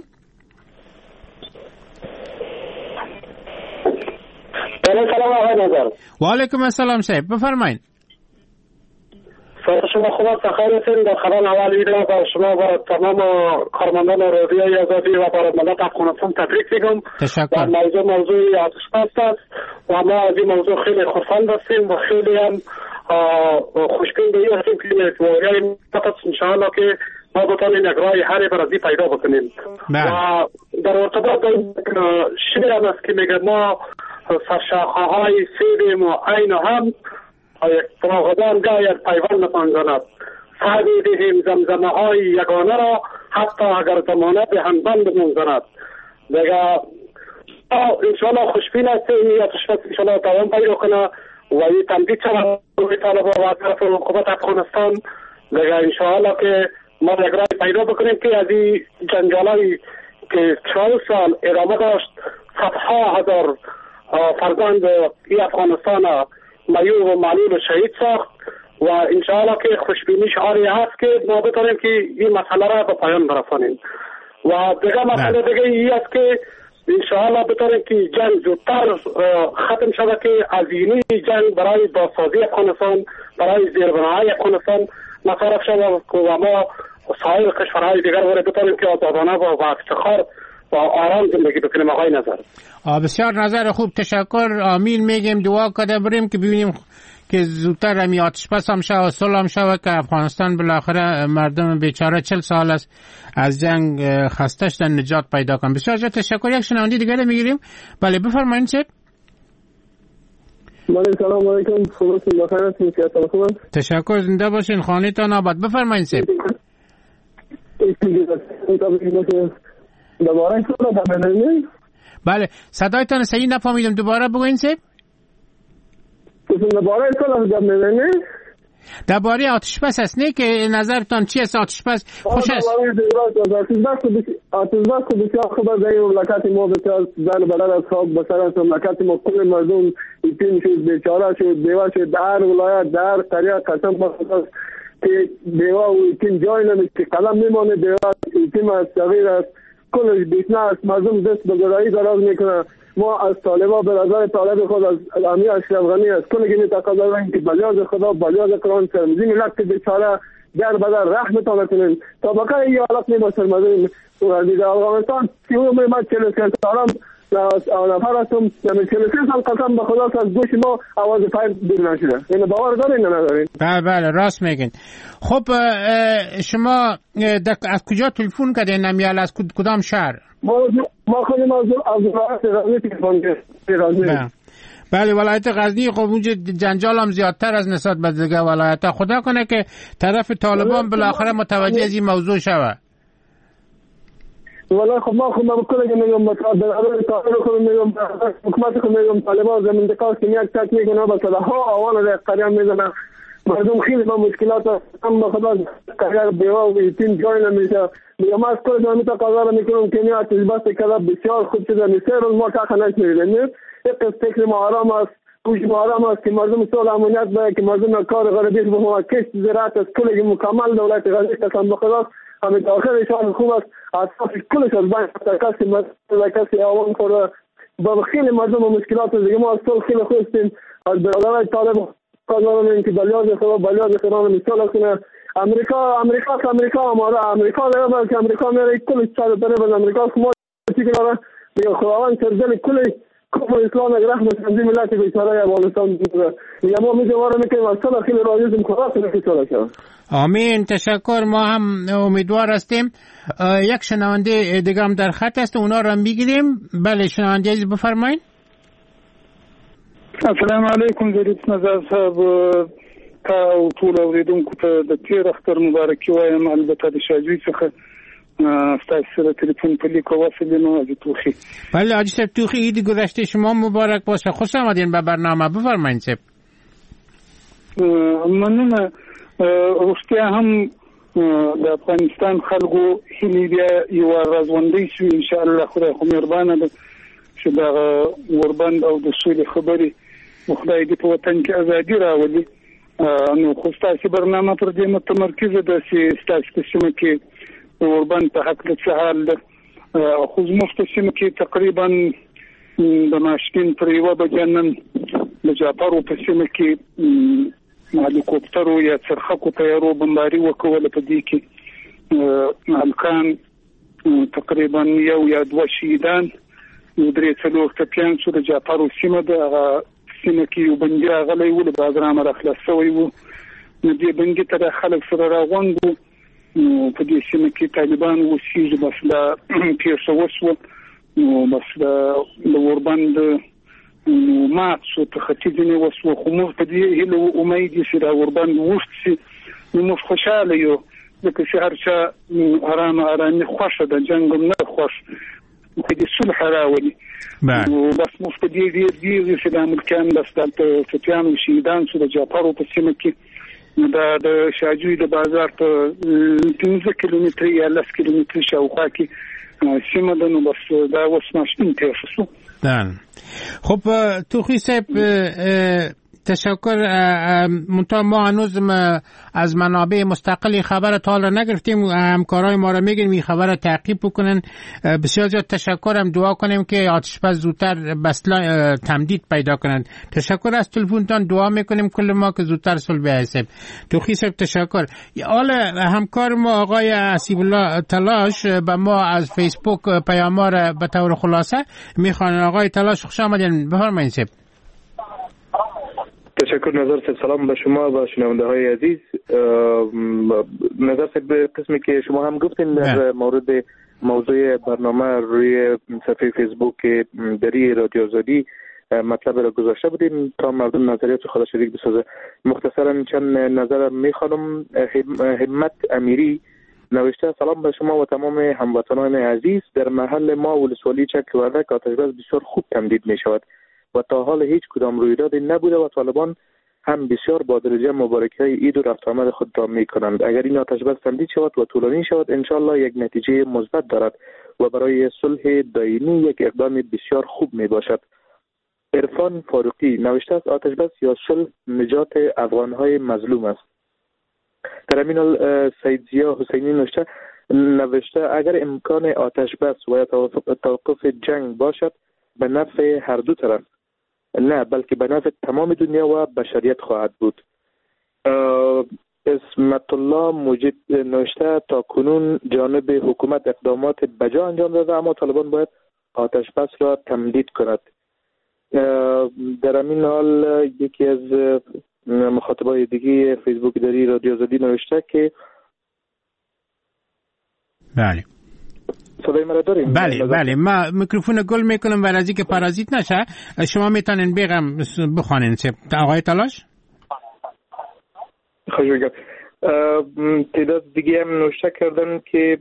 N: سلام آقای نظر.
J: و علیکم السلام صاحب، بفرمایید.
N: صحت شما خوب است؟ خیر هستین؟ در خلال اول ویدیو با شما و تمام کارمندان رادیوی آزادی و بارندگان افغانستان تبریک میگم.
J: تشکر.
N: موضوع موضوع آتشبس است و ما از این موضوع خیلی خوشحال هستیم و خیلی هم خوشبین به این هستیم که موضوعی فقط انشاءالله که ما بتانیم یک راه حل برازی پیدا بکنیم. و در ارتباط با این شعر هم است که میگه ما سرشاخه‌های سیدیم و عین هم فراغدان گاید پیوند پنجاند سعدی دهیم زمزمه های یگانه را حتی اگر زمانه به هم بند منزند. دیگه انشاءالله خوشبین است این آتشبس انشاءالله دوام پیدا کنه و این تمدید شود روی طالبان و طرف حکومت افغانستان. دیگه انشاءالله که ما یک راه پیدا بکنیم که از این جنجالایی که چهار سال ادامه داشت صدها هزار فرزند این افغانستان میوب و معلول و شهید ساخت و انشاءالله که خوشبینی شعاری هست که ما بتونیم که این مسئله را به پایان برسانیم. و دیگه مسئله دیگه این است که انشاءالله بتونیم که جنگ زودتر ختم شود که عظیمی جنگ برای بازسازی افغانستان برای زیربنایی افغانستان مصرف شود و ما سایر کشورهای دیگر رو بتونیم که آزادانه و با افتخار و آرام زندگی بکنیم. آقای نظر
J: بسیار نظر خوب، تشکر. آمین میگیم، دعا کرده بریم که ببینیم که زودتر همی آتشبس هم شود، صلح هم شود که افغانستان بالاخره مردم بیچاره چل سال است از جنگ خسته شدن نجات پیدا کنن. بسیار زیاد تشکر. یک شنونده دیگه میگیریم. بله بفرمایید چه؟
O: بله سلام علیکم. خوب بخیر هستین؟ سیاست خوبه؟
J: تشکر، زنده باشین، خانه تان آباد. بفرمایید چه؟
O: دوباره صدا ببینید.
J: بله صدایتان صحیح نفهمیدم، دوباره بگوین سه.
O: دوباره صدا ببینید.
J: درباره آتشبس است نه که نظرتان چی است؟ آتشبس خوش است.
O: آتشبس بسیار خوب است. این مملکت ما بسیار زن بلد از خاک بسر است. مملکت ما کل مردم ایتیم شد، بیچاره شد، بیوه شد. در ولایت در قریه قسم بخواست که بیوه و ایتیم جای نمیشه که قلم میمانه. بیوه ایتیم است، صغیر است، کلش بیشنه است. مردم دست به گدایی دراز میکنه. ما از طالبا به نظر طالب خود از امیر اشرف غنی است کلی که تقاضا داریم که بلیاز خدا بلیاز قرآن سرمزی ملت که بیچاره در بدر رحمتان کنیم تا بقیه این حالت نباشد. مردم در افغانستان سی و من چهل و سه سالم نفر هستم، چهل و سه سال قسم به خدا که از گوش ما آواز پیر دور نشده. این باور دارین یا ندارین؟
J: بله بله راست میگین. خب شما از کجا تلفن کردین نمیال؟ از کدام شهر؟
O: ما ما خودم از از ولایت غزنی تلفن کردیم.
J: بله ولایت غزنی. خب اونجا جنجال هم زیادتر از نسبت به دیگه ولایت‌ها. خدا کنه که طرف طالبان بالاخره متوجه از این موضوع شود.
O: والله خب ما خب ما بکنه که میگم متعادل اول طالب خود میگم حکومت خود میگم طالبان زمین دکاس که یک تک میکنه با صداها آوان در قریه میزنه. مردم خیلی با مشکلات هم به خدا قریه بیوه و ایتیم جای نمیشه. میگم از کل دامی تا قضا میکنم که نیات بس کذا بسیار خوب شده. میسه روز ما تاخه نشمیده. یک فکر ما آرام است. کوش مارم است که مردم سال امنیت باید که مردم کار غربی به ما کشت زراعت از کل مکمل دولت غربی قسم بخدا همه داخل شان خوب است اساس کلش از بین کسی مردم کسی عوام پر با خیلی مردم و مشکلات دیگه ما از سال خیلی خوستیم از برادرای طالب قانون که بلیاز خدا بلیاز خدا مثال کنه امریکا امریکا امریکا ما امریکا نه که امریکا میره کل چهار طرف امریکا ما چی کنه میگه خداوند سرجل کل کفر اسلام رحمت تنظیم ملت بیچاره افغانستان میگه ما میجوارم که اصلا خیلی راضیم خدا کنه.
J: آمین، تشکر. ما هم امیدوار هستیم. یک شنونده دیگه هم در خط است، اونا رو هم بگیریم. بله شنونده عزیز بفرمایید.
P: السلام علیکم جدید نظر صاحب تا او ټول اوریدونکو ته د تیر اختر مبارکي وایم. البته د شاجوی څخه ستاسو سره تلیفون په لیک وصل نو حاجی توخی.
J: بله حاجی صاحب توخی، عید گذشته شما مبارک باشه. خوش آمدین به برنامه. بفرمایید صاحب.
P: مننه. روسیا هم د افغانستان خلکو هیلې بیا یو رازوندی شو ان شاء الله. خدای خو مهربانه ده چې دا وربند او د سولې خبرې خدای دې په وطن کې ازادي راولي. نو خو ستاسو برنامه پر دې متمرکزه ده چې ستاسو په سیمه کې وربند په حق څه حال ده. خو زموږ په سیمه کې تقریبا د ماشین پر یوه بجې نن د جاپارو په سیمه کې هلیکوپټرو یا څرخکو طیارو بمباري وکوله. په دې کې هلکان تقریبا یو یا دوه شهیدان، یو درې څلور ټپیان شو. د جاپارو سیمه ده، هغه سیمه کې یو بندي راغلی و، له بازرامه راخلاص شوی و. نو دې بندي ته د خلک سره راغونډ و. په دې سیمه کې طالبان اوسېږي. بس دا پیښه وشوه نو بس د اوربند نو مات شو، په ختیځ نه وشوه. خو موږ په دې هیله و امید یې چې دا اوربند وشت شي. نو موږ خوشحاله یو ځکه چې هر چا ارامه ارامي خوښه ده، جنګ هم نه خوښ خو دې صلح راولي. نو بس موږ په دې ډېر ډېر چې د امریکایان بس دلته ټپیان او شهیدان شو د جاپارو په سیمه کې. دا د شاجوی د بازار په پنځه کیلومتره یا لس کیلومتره شاوخوا کې سیمه ده. نو بس دا اوس ماشین تېر شو.
J: خب توخی صاحب تشکر. منتها ما هنوز از منابع مستقلی خبر تا حالا نگرفتیم. همکارای ما را میگیم این خبر تعقیب بکنن. بسیار زیاد تشکر. هم دعا کنیم که آتش‌بس زودتر بسلا تمدید پیدا کنند. تشکر از تلفنتان. دعا میکنیم کل ما که زودتر صلح حساب. توخی صاحب تشکر. حالا همکار ما آقای حسیب الله تلاش به ما از فیسبوک پیام‌ها را به طور خلاصه میخوان. آقای تلاش خوش آمدین. بفرمایید صاحب.
Q: تشکر نظر صاحب. سلام به شما و شنونده های عزیز. نظر صاحب قسمی که شما هم گفتین در مورد موضوع برنامه روی صفحه فیسبوک دری رادیو آزادی مطلب را گذاشته بودیم تا مردم نظریات خود شریک بسازه. مختصرا چند نظر میخوانم. همت امیری نوشته: سلام به شما و تمام هموطنان عزیز. در محل ما ولسوالی چک وردک آتش‌بس بسیار خوب تمدید می شود و تا حال هیچ کدام رویدادی نبوده و طالبان هم بسیار با درجه مبارکی‌های عید و رفت آمد خود را می‌کنند. اگر این آتش‌بس تمدید شود و طولانی شود انشالله یک نتیجه مثبت دارد و برای صلح دائمی یک اقدام بسیار خوب میباشد. عرفان فاروقی نوشته است: آتش‌بس یا صلح نجات افغان‌های مظلوم است. در همین حال سید ضیا حسینی نوشته نوشته اگر امکان آتش‌بس و یا توقف جنگ باشد به نفع هر دو طرف، نه بلکه به نفع تمام دنیا و بشریت خواهد بود. اسمت الله موجد نوشته تا کنون جانب حکومت اقدامات بجا انجام داده اما طالبان باید آتش بس را تمدید کند. در همین حال یکی از مخاطبای دیگه فیسبوک دری رادیو آزادی نوشته که
J: بله
Q: صدای مرا داریم؟
J: بله بله ما میکروفون گل میکنم و از اینکه پارازیت نشه شما میتونین بگم بخوانین. آقای تلاش
Q: خوش بگم. تعداد دیگه هم نوشته کردن که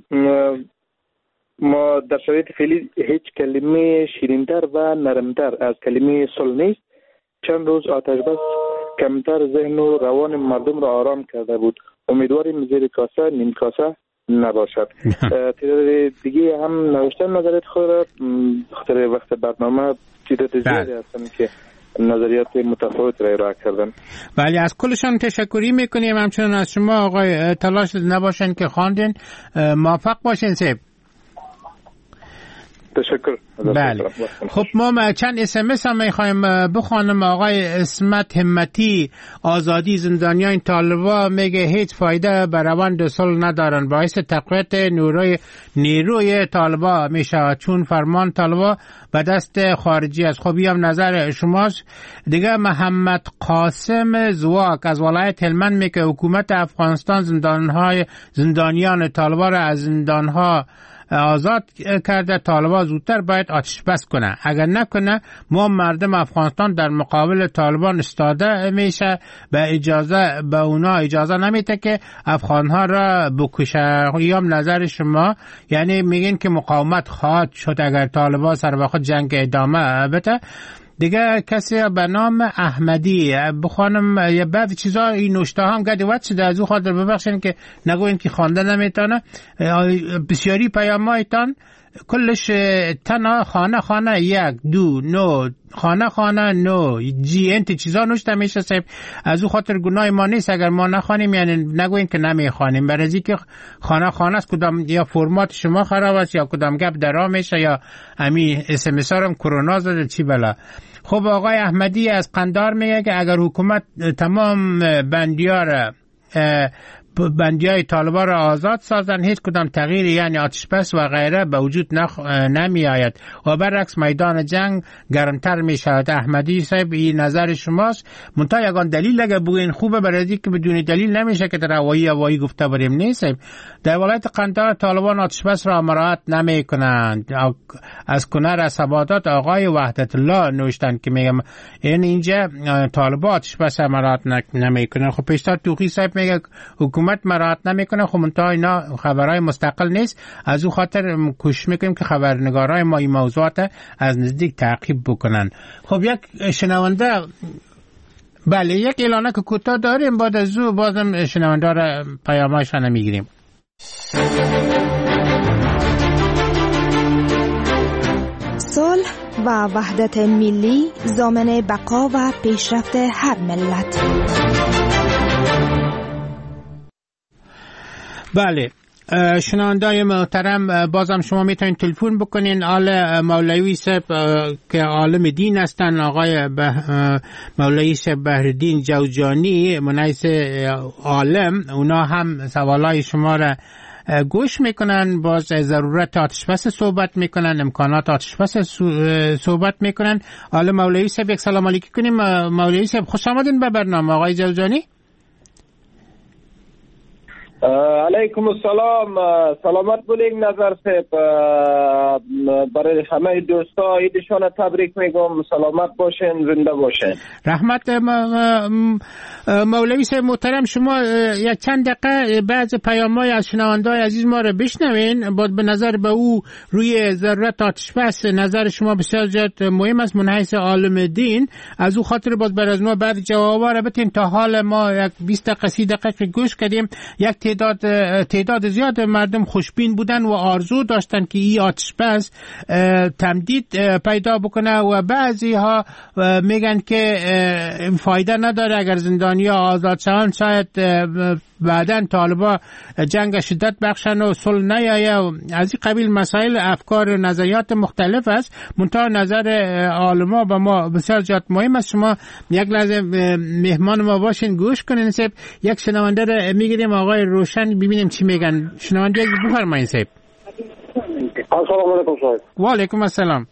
Q: ما در شرایط فعلی هیچ کلمه شیرین‌تر و نرمتر از کلمه صلح نیست. چند روز آتش بس کمتر ذهن و روان مردم را آرام کرده بود. امیدواریم زیر کاسه نیم کاسه نباشد. تعداد دیگه هم نوشتن نظرت خود را بخاطر وقت برنامه تعداد زیادی هستن که نظریات متفاوت را ارائه کردن.
J: ولی از کلشان تشکری میکنیم. همچنان از شما آقای تلاش نباشن که خواندین. موفق باشین سیب.
Q: تشکر.
J: بله. خب ما چند اس ام اس هم میخوایم بخوانم. آقای اسمت همتی آزادی زندانیان طالبان میگه هیچ فایده بر روند صلح ندارن، باعث تقویت نیروی نیروی طالبان میشه چون فرمان طالبان به دست خارجی است. خب هم نظر شماست. دیگه محمد قاسم زواک از ولایت هلمند میگه حکومت افغانستان زندانهای زندانیان طالبان را از زندانها آزاد کرده، طالبان زودتر باید آتش بس کنه. اگر نکنه ما مردم افغانستان در مقابل طالبان استاده میشه، به اجازه به اونا اجازه نمیده که افغانها را بکشه. یا نظر شما؟ یعنی میگین که مقاومت خواهد شد اگر طالبان سر به خود جنگ ادامه بده. دیگه کسی به نام احمدی بخوانم یه بعضی چیزا این نوشته هم گدی وقت شده، از او خاطر ببخشین که نگوین که خوانده نمیتونه. بسیاری پیامایتان کلش تنها خانه خانه یک دو نو خانه خانه نو جی انت چیزا نوشته میشه صاحب. از او خاطر گناه ما نیست اگر ما نخوانیم، یعنی نگوین که نمیخوانیم. برای که خانه خانه است، کدام یا فرمات شما خراب است یا کدام گپ درا میشه یا امی اس ام اس هم کرونا زده چی بلا. خب آقای احمدی از قندار میگه که اگر حکومت تمام بندیار بندیای طالبان را آزاد سازن، هیچ کدام تغییری یعنی آتش بس و غیره به وجود نخ... نمی آید و برعکس میدان جنگ گرمتر می شود. احمدی صاحب این نظر شماست. منتها یگان دلیل اگه بگوین خوبه، برای که بدون دلیل نمیشه که در هوایی هوایی گفته بریم. نیست در ولایت قندار طالبان آتش بس را مراعات نمی کنند. از کنر اسبادات آقای وحدت الله نوشتن که میگم این اینجا طالبان آتش بس مراعات نمی کنند. خب پیشتر توخی صاحب میگه حکومت مراعات نمیکنه. خب منتها اینا خبرهای مستقل نیست، از او خاطر کوشش میکنیم که خبرنگارای ما این موضوعات از نزدیک تعقیب بکنن. خب یک شنونده، بله یک اعلانه که کوتاه داریم، بعد از او بازم شنونده را پیامایشان میگیریم.
R: صلح و وحدت ملی ضامن بقا و پیشرفت هر ملت.
J: بله شنوندای محترم، بازم شما میتونید تلفن بکنین. آل مولوی صاحب که عالم دین هستن، آقای مولوی صاحب بهرالدین جوزجانی منیس عالم، اونا هم سوالای شما را گوش میکنن، باز ضرورت آتش بس صحبت میکنن، امکانات آتش بس صحبت میکنن. آل مولوی صاحب یک سلام علیکی کنیم. مولوی صاحب خوش آمدین به برنامه. آقای جوزجانی
S: علیکم السلام، سلامت بولین نظر صاحب. برای همه دوستا عیدشان تبریک میگم، سلامت باشین، زنده باشین.
J: رحمت. مولوی صاحب محترم، شما یک چند دقیقه بعض پیام‌های از شنونده‌های عزیز ما رو بشنوین. بعد به نظر به او روی ضرورت آتش بس نظر شما بسیار زیاد مهم است من حیث عالم دین. از او خاطر باز بر از ما بعد جوابا رو بتین. تا حال ما یک بیست دقیقه سی دقیقه گوش کردیم. یک تعداد تعداد زیاد مردم خوشبین بودن و آرزو داشتن که این آتش بس تمدید پیدا بکنه و بعضی ها میگن که فایده نداره اگر زندانیا آزاد شوند، شاید بعدن طالبا جنگ شدت بخشن و صلح نیایه و از این قبیل مسائل، افکار و نظریات مختلف است. منتها نظر عالما به ما بسیار زیاد مهم است. شما یک لحظه مهمان ما باشین، گوش کنین. سب یک شنونده رو میگیریم، آقای روشن، ببینیم چی میگن. شنونده بفرمایید. سب
T: السلام علیکم صاحب.
J: و علیکم السلام.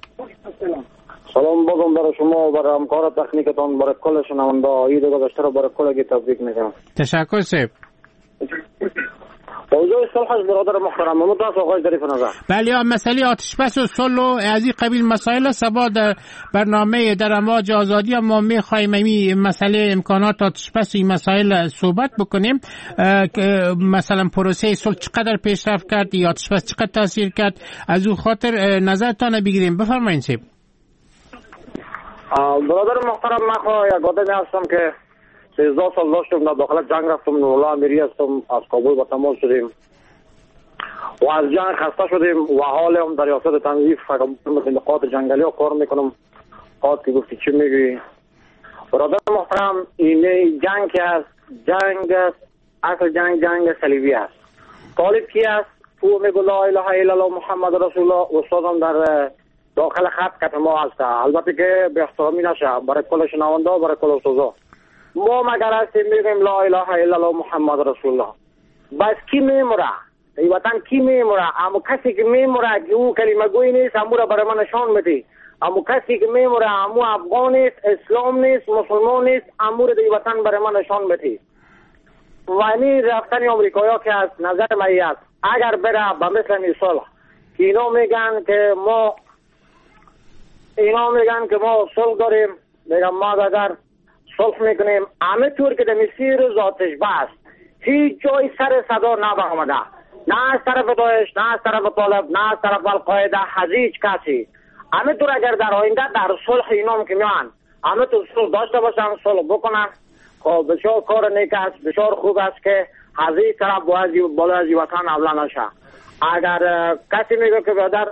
T: سلام بازم برای شما و برای همکار تکنیکتان، برای کل شنونده عید گذشته رو برای کلگی تبریک میگم.
J: تشکر صاحب.
T: موضوع صلح برادر محترم ممتاز آقای ظریف نظر.
J: بله، مسئله آتش بس و صلح و از این قبیل مسائل سبا در برنامه در امواج آزادی ما میخوایم این مسئله امکانات آتش بس این مسائل صحبت بکنیم. مثلا پروسه صلح چقدر پیشرفت کرد، یا آتش بس چقدر تاثیر کرد، از اون خاطر نظرتان بگیریم. بفرمایید صاحب.
T: برادر محترم، من خواهی یک آدمی هستم که سیزده سال داشتم در داخل جنگ رفتم، نورولا امیری هستم، از کابل با تماس شدیم و از جنگ خسته شدیم و حال هم در ریاست تنظیف نقاط جنگلی ها کار میکنم قاد که گفتی چی میگوی؟ برادر محترم این جنگ که هست جنگ است، اصل جنگ جنگ صلیبی است. طالب کی است؟ او میگو لا اله الا الله محمد رسول الله. استادم در داخل خط کت ما هست، البته که به احترامی نشه برای کل شنونده و برای کل استادا. ما مگر هستیم میگیم لا اله الا الله محمد رسول الله. بس کی میموره؟ این وطن کی میموره؟ اما کسی که میموره که او کلمه گوی نیست امو را برای من نشان بدی. اما کسی که میموره امو افغان نیست، اسلام نیست، مسلمان نیست، امو را این وطن برای من نشان بدی. و این رفتن امریکایی که از نظر من است اگر بره به مثل این صلح که اینا میگن که ما اینا میگن که ما صلح داریم، میگم ما اگر صلح میکنیم همه طور که در مسیر ذاتش بست هیچ جای سر صدا نبرآمده، نه از طرف داعش، نه از طرف طالب، نه از طرف القاعده، از هیچ کسی. همه طور اگر در آینده در صلح اینا که میان همه طور صلح داشته باشن، صلح بکنن، خب بسیار کار نیک است، بسیار خوب است که از این طرف بالا از وطن اولا نشه. اگر کسی میگه که برادر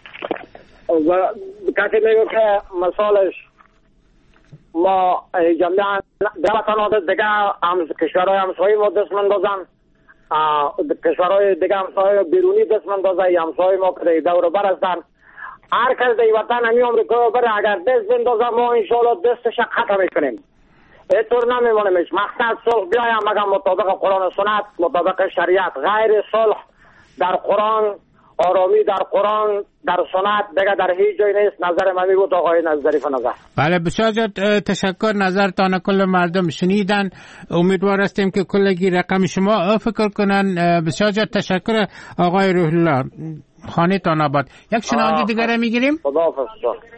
T: کسی میگه که مثالش ما جمعیان در وطن ها دیگه هم کشورهای همسایی ما دست مندازن، کشورهای دیگه همسای بیرونی دست مندازن، یا همسای ما که دور بر هستن. هر کس در وطن همی امریکا بره اگر دست بندازن ما انشاءالله دستش قطع میکنیم. اینطور نمیمونیمش. مقصد صلح بیایم مگر مطابق قرآن و سنت، مطابق شریعت. غیر صلح در قرآن، آرامی در قرآن، در سنت دیگه در هیچ جای نیست. نظر من می بود آقای ظریف نظر.
J: بله بسیار تشکر، نظرتان کل مردم شنیدن. امیدوار هستیم که کلگی رقم شما فکر کنن. بسیار تشکر آقای روح الله، خانه تان آباد. یک شنونده دیگر میگیریم.
T: خداحافظ.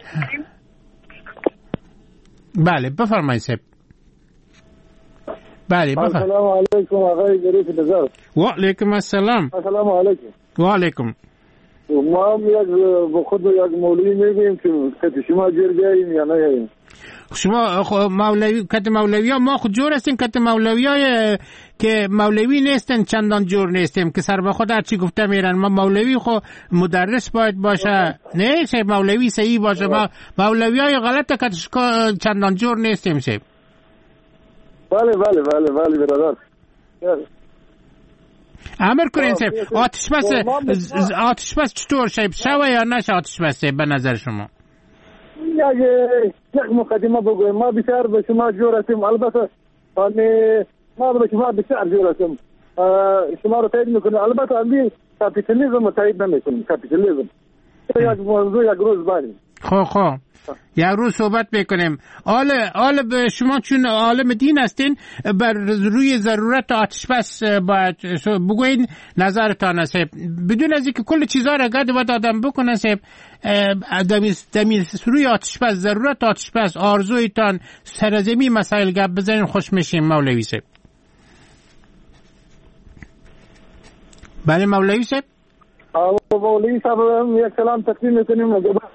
J: بله بفرمایید صاحب. بله بفرمایید.
O: السلام علیکم آقای ظریف نظر.
J: و علیکم السلام.
O: السلام علیکم.
J: و علیکم.
O: ما هم یک به خود یک مولوی میگیم که شما جور بیاییم یا نه؟
J: شما مولوی کت مولوی ها ما خود جور هستیم، کت مولوی های که مولوی نیستن چندان جور نیستیم که سر به خود هرچی گفته میرن. ما مولوی خود مدرس باید باشه، نه سه مولوی صحیح باشه. ما مولوی های غلطه که چندان جور نیستیم سه.
O: بله بله بله بله برادر.
J: امر کنین سه آتش بس آتش بس چطور شد شوه یا نشه آتش بس به نظر شما؟
O: یک مقدمه بگویم. ما بسیار به شما جور هستیم، البته ما به شما بسیار جور هستیم، شما رو تایید میکنیم. البته امی کپیتالیزم رو تایید نمیکنیم. کپیتالیزم یک موضوع یک روز باریم.
J: خب خب یک روز صحبت بکنیم. آل آل به شما چون عالم دین هستین بر روی ضرورت آتش بس باید بگوین نظرتان است بدون از اینکه کل چیزا را گرد باید آدم بکنه صاحب. دمی روی آتش بس، ضرورت آتش بس، آرزویتان سرزمی مسائل گپ بزنین خوش میشیم مولوی صاحب. بله مولوی صاحب.
O: مولوی صاحب یک سلام تقدیم میکنیم.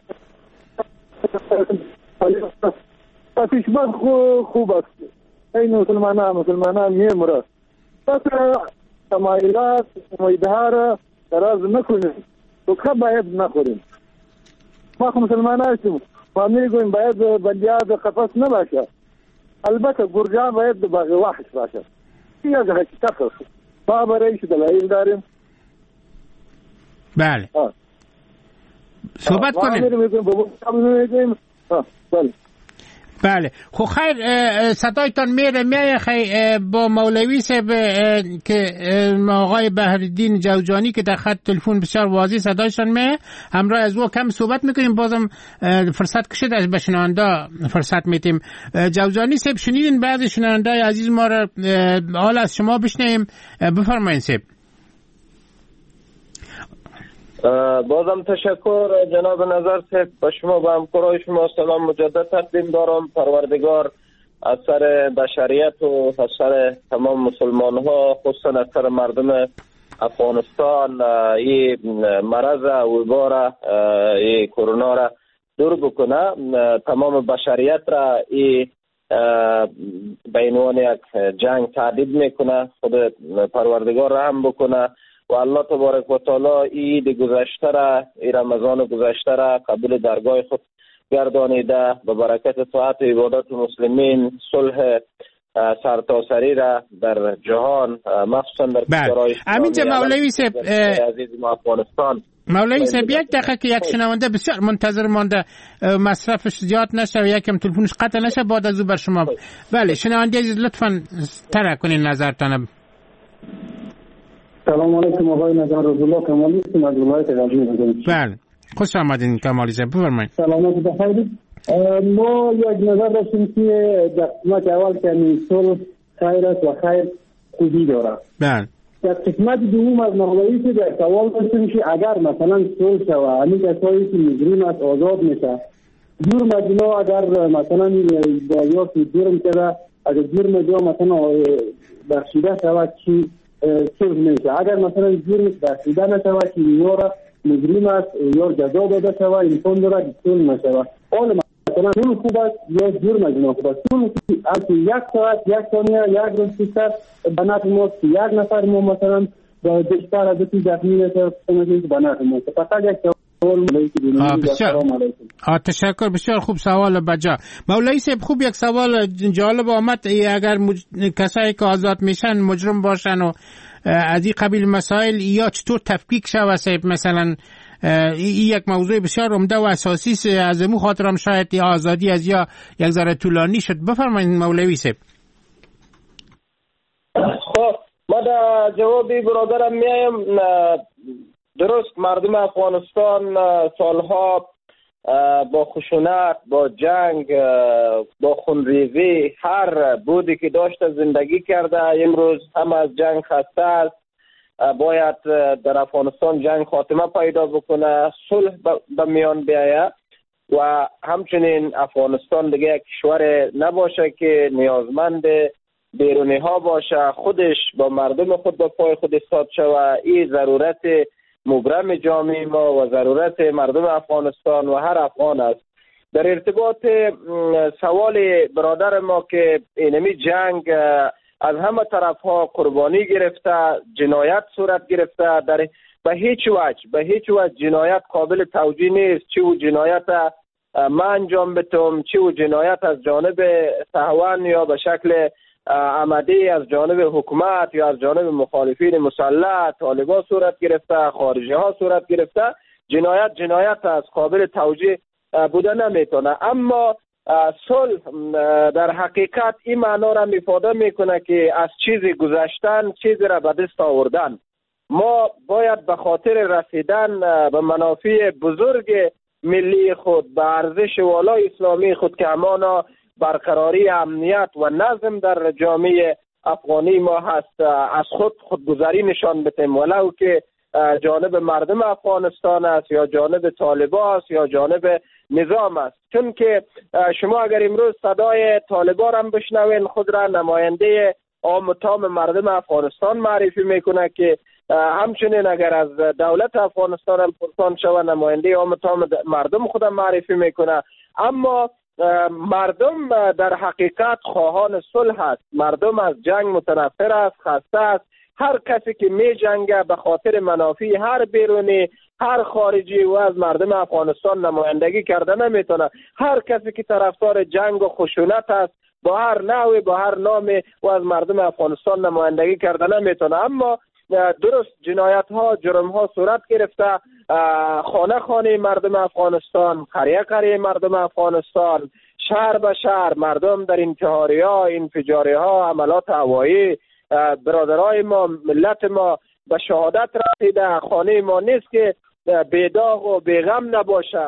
O: آتش بس خوب است. این مسلمان ها مسلمان ها میموره. بس تمایلات امیدها را دراز نکنیم. تو که باید نخوریم. ما خو مسلمان هستیم. ما میگویم باید بندیاد قفص نباشه. البته گرجان باید باقی وحش باشه. این از حقیقت است. ما برایش دلایل داریم.
J: بله. صحبت کنیم.
O: بله.
J: بله خب خیر صدایتان میره میایه خی با مولوی صاحب که آقای بهرالدین جوزجانی که در خط تلفن بسیار واضح صدایشان میه، همراه از او کم صحبت میکنیم. بازم فرصت کشید از بشنونده فرصت میتیم. جوزجانی صاحب شنیدین بعضی شنونده عزیز ما را حال از شما بشنیم. بفرمایید صاحب.
S: بازم تشکر جناب نظر صاحب. با شما و همکارای شما سلام مجدد تقدیم دارم. پروردگار از سر بشریت و از سر تمام مسلمان ها خصوصا از سر مردم افغانستان این مرض وبار این کرونا را دور بکنه، تمام بشریت را این به عنوان یک جنگ تعدید میکنه. خود پروردگار رحم بکنه و الله تبارک و تعالی عید گذشته را، این رمضان گذشته را قبول درگاه خود گردانیده به برکت طاعت و عبادت مسلمین صلح سرتاسری را در جهان مخصوصا در کشورهای
J: همینجا مولوی صاحب
S: عزیز ما افغانستان
J: مولوی صاحب یک دقیقه که یک شنونده بسیار منتظر مانده مصرفش زیاد نشه و یکم تلفنش قطع نشه بعد از او بر شما. بله شنونده عزیز لطفاً طرح کنین نظرتان.
O: سلام علیکم آقای نظر رضا کمالی هستم از ولایت غزنی.
J: بله خوش آمدین کمالی صاحب بفرمایید.
O: سلامت بخیر. ما یک نظر داشتیم که در قسمت اول که صلح خیر است و خیر خوبی داره.
J: بله.
O: در قسمت دوم از مولوی که در سوال داشتیم که اگر مثلا صلح شود همین کسایی که مجرم است آزاد میشه جرم اجنا اگر مثلا با یا که جرم کرده اگر جرم اجنا مثلا بخشیده شود چی صلح میشه اگر مثلا جرم بخشیده نشود که یا را مجرم است یا جزا داده شود امکان داره صلح نشود. حالا مثلا صلح خوب است یا جرم اجنا خوب است. صلح از یک ساعت یک ثانیه یک روز بیشتر بنات ماست که یک نفر ما مثلا بیشتر از این زخمی نشه بنات ماست. فقط یک
J: بسیار تشکر بسیار خوب سوال بجا. مولوی صاحب خوب یک سوال جالب آمد اگر مج... کسایی که آزاد میشن مجرم باشن و از این قبیل مسائل یا چطور تفکیک شود صاحب مثلا این یک موضوع بسیار عمده و اساسی از امو خاطرم شاید آزادی از یا یک ذره طولانی شد. بفرمایید مولوی صاحب.
S: خب ما در جوابی برادرم میایم. درست مردم افغانستان سالها با خشونت با جنگ با خونریزی هر بودی که داشته زندگی کرده امروز هم از جنگ خسته است. باید در افغانستان جنگ خاتمه پیدا بکنه صلح به میان بیاید و همچنین افغانستان دیگه کشور نباشه که نیازمند بیرونی ها باشه خودش با مردم خود به پای خود ایستاد شود. این ضرورت مبرم جامعه ما و ضرورت مردم افغانستان و هر افغان است. در ارتباط سوال برادر ما که اینمی جنگ از همه طرف ها قربانی گرفته جنایت صورت گرفته در به هیچ وجه به هیچ وجه جنایت قابل توجیه نیست. چه و جنایت ما انجام بتم چه و جنایت از جانب صهیون یا به شکل عمدی از جانب حکومت یا از جانب مخالفین مسلح طالبان صورت گرفته خارجی ها صورت گرفته جنایت جنایت از قابل توجیه بوده نمیتونه. اما صلح در حقیقت این معنا را میفاده میکنه که از چیزی گذشتن چیزی را به دست آوردن. ما باید به خاطر رسیدن به منافع بزرگ ملی خود به ارزش والای اسلامی خود که همانا برقراری امنیت و نظم در جامعه افغانی ما هست از خود خودگذری نشان بدیم ولو که جانب مردم افغانستان است یا جانب طالبان است یا جانب نظام است. چون که شما اگر امروز صدای طالبان هم بشنوین خود را نماینده عام و تام مردم افغانستان معرفی میکنه که همچنین اگر از دولت افغانستان هم پرسان شود نماینده عام و تام مردم خودم معرفی میکنه. اما مردم در حقیقت خواهان صلح است. مردم از جنگ متنفر است خسته است. هر کسی که می جنگه به خاطر منافع هر بیرونی هر خارجی و از مردم افغانستان نمایندگی کرده نمیتونه. هر کسی که طرفدار جنگ و خشونت است با هر نوعی با هر نامی و از مردم افغانستان نمایندگی کرده نمیتونه. اما درست جنایت ها جرم ها صورت گرفته خانه خانه مردم افغانستان قریه قریه مردم افغانستان شهر به شهر مردم در انتحاری ها انفجاری ها حملات هوایی برادرای ما ملت ما به شهادت رسیده. خانه ما نیست که بیداغ و بیغم نباشه.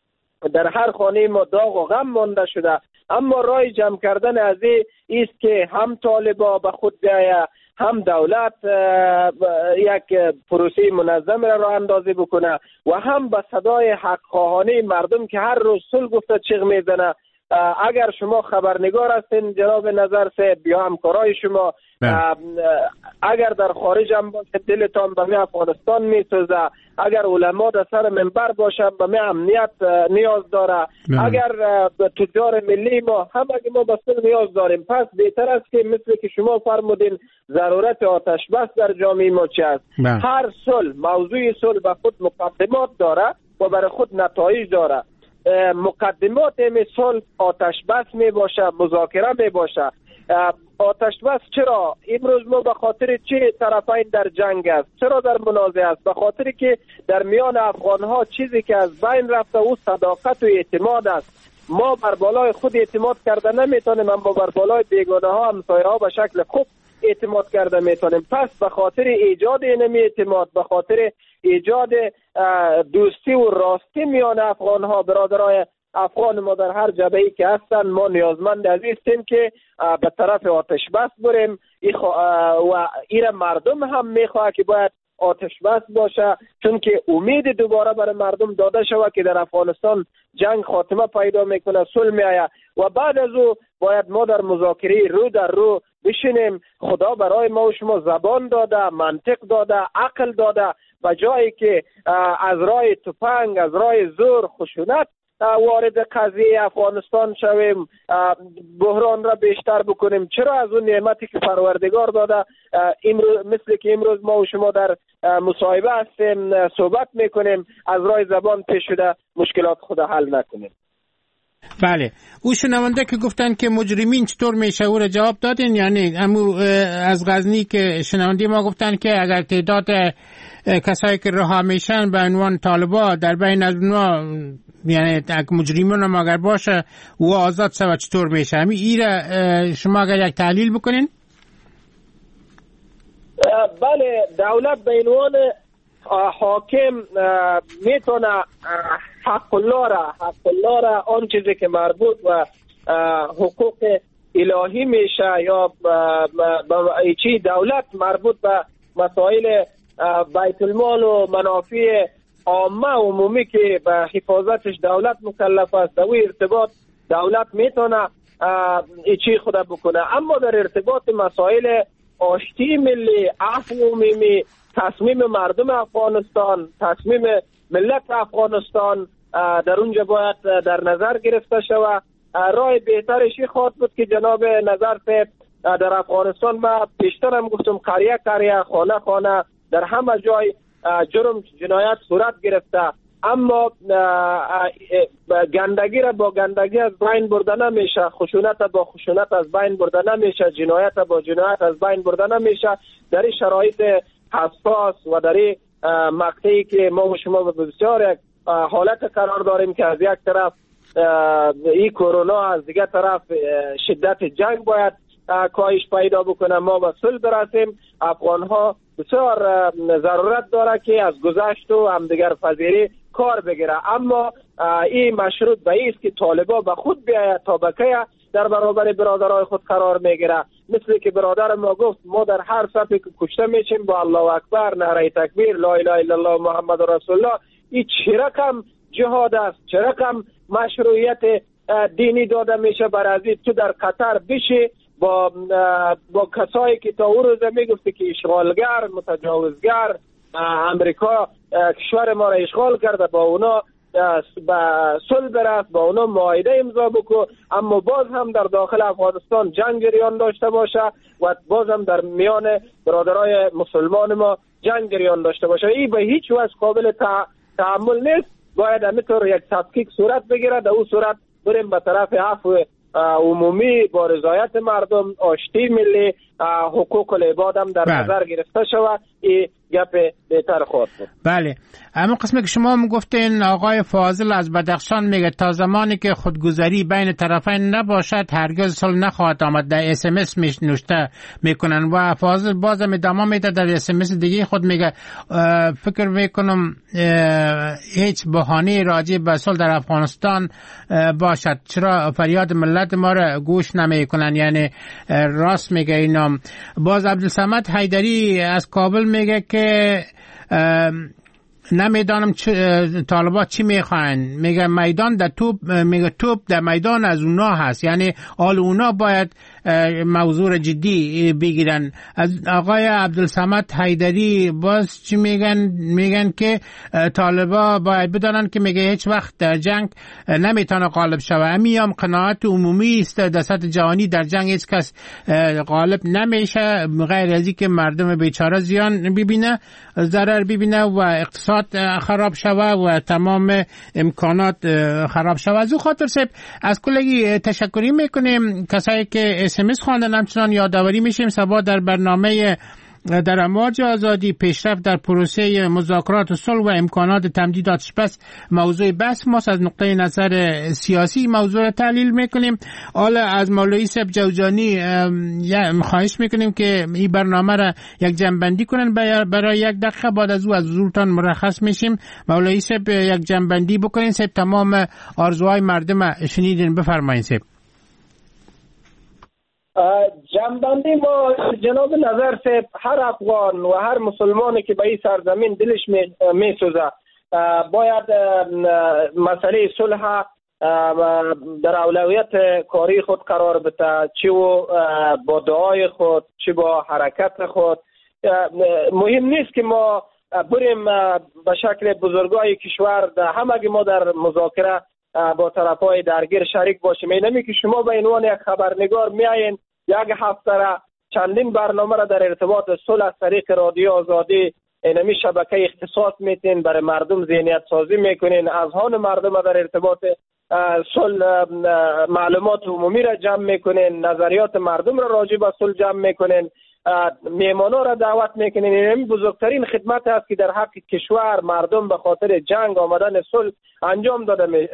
S: در هر خانه ما داغ و غم مانده شده. اما رای جمع کردن از این است که هم طالبا به خود بیاید هم دولت یک پروسه منظم را راه اندازی بکنه و هم به صدای حق خواهانه مردم که هر روز صلح گفته چیغ میزنه. اگر شما خبرنگار هستین جناب نظر صاحب یا همکارای شما اگر در خارج هم باشه دلتان به می افغانستان میسوزه. اگر علما در سر منبر باشن به می امنیت نیاز داره. اگر تجار ملی ما هم اگه ما به صلح نیاز داریم پس بهتر است که مثل که شما فرمودین ضرورت آتش بس در جامعه ما چی است. هر صلح موضوع صلح به خود مقدمات داره و برای خود نتایج داره. مقدمات صلح آتش بس می باشه، مذاکره می باشه. آتش بس چرا امروز ما به خاطر چه طرفین در جنگ است، چرا در منازعه است؟ به خاطر که در میان افغان ها چیزی که از بین رفته او صداقت و اعتماد است. ما بر بالای خود اعتماد کرده نمیتونیم، اما بر بالای بیگانه ها همسایه ها به شکل خوب اعتماد کرده میتونیم. پس به خاطر ایجاد این اعتماد، به خاطر ایجاد دوستی و راستی میان افغان ها، برادرای افغان ما در هر جبهه‌ای که هستند، ما نیازمند از هستیم که به طرف آتش بس بریم و این مردم هم میخواه که باید آتش بس باشه، چون که امید دوباره برای مردم داده شود که در افغانستان جنگ خاتمه پیدا میکنه، صلح میآید و بعد از او باید ما در مذاکره رو در رو بشینیم. خدا برای ما و شما زبان داده، منطق داده، عقل داده، و جایی که از راه تفنگ، از راه زور، خشونت وارد قضیه افغانستان شویم، بحران را بیشتر بکنیم، چرا از اون نعمتی که پروردگار داده امروز مثل که امروز ما و شما در مصاحبه هستیم صحبت میکنیم، از راه زبان پیش شده مشکلات خود حل نکنیم؟
J: بله، او شنونده که گفتن که مجرمین چطور میشه او را جواب دادین؟ یعنی امو از غزنی که شنونده ما گفتن که اگر تعداد کسایی که رها میشن به عنوان طالبا در بین از اونها، یعنی اگه مجرمین هم اگر باشه او آزاد شود، چطور میشه؟ همین ای را شما اگر یک تحلیل بکنین.
S: بله، دولت به عنوان حاکم میتونه حق الله را حق الله را آن چیزی که مربوط و حقوق الهی میشه یا چی دولت مربوط به مسائل بیت المال و منافع عامه عمومی که به حفاظتش دولت مکلف است، در ارتباط دولت میتونه چی خود بکنه. اما در ارتباط مسائل آشتی ملی، عفو عمومی، تصمیم مردم افغانستان، تصمیم ملت افغانستان در اونجا باید در نظر گرفته شود. راه بهترشی خواهد بود که جناب نظر صاحب در افغانستان، ما پیشتر هم گفتم، قریه قریه، خانه خانه، در همه جای جرم جنایت صورت گرفته، اما گندگی را با گندگی از بین برده نمیشه، خشونت با خشونت از بین برده نمیشه، جنایت با جنایت از بین برده نمیشه. در این شرایط حساس و در این مقطعی که ما و شما بسیار یک حالت قرار داریم که از یک طرف این کرونا، از دیگر طرف شدت جنگ باید کاهش پیدا بکنه، ما به صلح برسیم. افغان ها بسیار ضرورت داره که از گذشت و همدیگر پذیری کار بگیره، اما این مشروط به این است که طالبا به خود بیاید، تا بکه در برابر برادرای خود قرار میگیره. مثل که برادر ما گفت، ما در هر صفی که کشته میشیم با الله اکبر، نعره تکبیر، لا اله الا الله محمد رسول الله، این چه رقم جهاد است، چه رقم مشروعیت دینی داده میشه بر از تو در قطر بشی با با کسایی که تا او روز میگفتی که اشغالگر، متجاوزگر، امریکا کشور ما را اشغال کرده، با اونا با صلح برست، با اونا معاهده امضا بکو، اما باز هم در داخل افغانستان جنگ جریان داشته باشه و باز هم در میان برادرای مسلمان ما جنگ جریان داشته باشه. این به هیچ وجه قابل تحمل نیست. باید همینطور یک تفکیک صورت بگیره، در اون صورت بریم به طرف عفو عمومی با رضایت مردم، آشتی ملی، حقوق العباد هم در بله. نظر گرفته شود. این گپ بهتر خواهد بود.
J: بله، اما قسمی که شما هم گفتین آقای فاضل از بدخشان میگه تا زمانی که خودگذری بین طرفین نباشد هرگز صلح نخواهد آمد. در اس ام اس نوشته میکنن و فاضل بازم ادامه میده در اس ام اس دیگه خود میگه فکر میکنم هیچ بهانه راجع به صلح در افغانستان باشد، چرا فریاد ملت ما را گوش نمیکنن؟ یعنی راست میگه اینا. باز عبدالصمد حیدری از کابل میگه که نمیدانم طالبا چی میخواین. میگه میدان در توپ، میگه توپ در میدان از اونا هست، یعنی آل اونا باید موضوع جدی بگیرن. از آقای عبدالصمد حیدری باز چی میگن؟ میگن که طالبا باید بدانن که میگه هیچ وقت در جنگ نمیتونه غالب شوه. همین قناعت عمومی است در سطح جهانی، در جنگ هیچ کس غالب نمیشه غیر از اینکه مردم بیچاره زیان ببینه، ضرر ببینه و اقتصاد اقتصاد خراب شوه و تمام امکانات خراب شوه. از او خاطر سب از کلگی تشکری میکنیم کسایی که اس ام اس خواندن، همچنان یادآوری میشیم سبا در برنامه در امواج آزادی پیشرفت در پروسه مذاکرات صلح و امکانات تمدید آتش بس موضوع بحث ماست. از نقطه نظر سیاسی موضوع را تحلیل میکنیم. حالا از مولوی صاحب جوزجانی خواهش میکنیم که این برنامه را یک جنبندی کنن برای یک دقیقه، بعد از او از حضورتان مرخص میشیم. مولوی صاحب یک جنبندی بکنین صاحب، تمام آرزوهای مردم شنیدین، بفرمایید صاحب.
S: جنبندی ما جناب نظر سے هر افغان و هر مسلمانی که به این سرزمین دلش می سوزه باید مسئله صلح در اولویت کاری خود قرار بده، چه با دعای خود چه با حرکت خود. مهم نیست که ما بریم به شکل بزرگای کشور همه ما در مذاکره با طرفای درگیر شریک باشیم. اینمی که شما به عنوان یک خبرنگار میایین یک هفته را چندین برنامه را در ارتباط صلح از طریق رادیو آزادی اینمی شبکه اختصاص میتین، برای مردم ذهنیت سازی میکنین، اذهان مردم را در ارتباط صلح معلومات عمومی را جمع میکنین، نظریات مردم را راجع به صلح جمع میکنین، میهمانا را دعوت میکنین. اینمی بزرگترین خدمت است که در حق کشور مردم به خاطر جنگ آمدن صلح انجام داده می،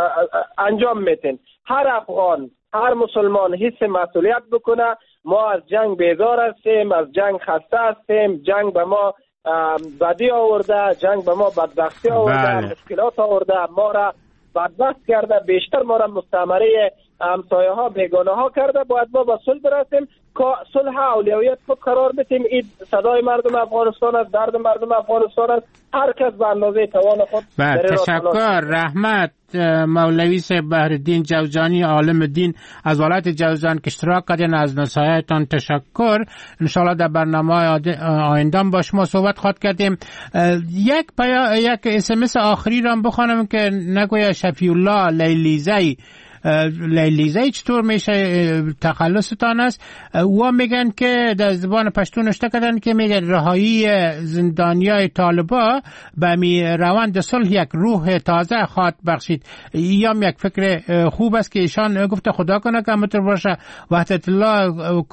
S: انجام میتین. هر افغان هر مسلمان حس مسئولیت بکنه. ما از جنگ بیزار هستیم، از جنگ خسته هستیم، جنگ به ما بدی آورده، جنگ به ما بدبختی آورده، مشکلات آورده، ما را بدبخت کرده، بیشتر ما را مستعمره همسایه ها بیگانه ها کرده. باید ما به صلح برسیم، صلح اولویت خود قرار بدیم. این صدای مردم افغانستان است، درد مردم افغانستان است. هر کس به اندازه توان خود.
J: تشکر. رحمت. مولوی صاحب بهرالدین جوزجانی عالم دین از ولایت جوزجان که اشتراک کردین، از نصایحتان تشکر. انشاءالله در برنامه آینده با شما صحبت خواهد کردیم. یک پیا یک اس ام اس آخری را بخوانم که نگویا شفیع الله لیلیزی لیلیزی چطور میشه تخلصتان است. او میگن که در زبان پشتو نوشته کردن که میگن رهایی زندانیای طالبا به می روند صلح یک روح تازه خواهد بخشید. یام یک فکر خوب است که ایشان گفته خدا کنه که همونطور باشه. وحدت الله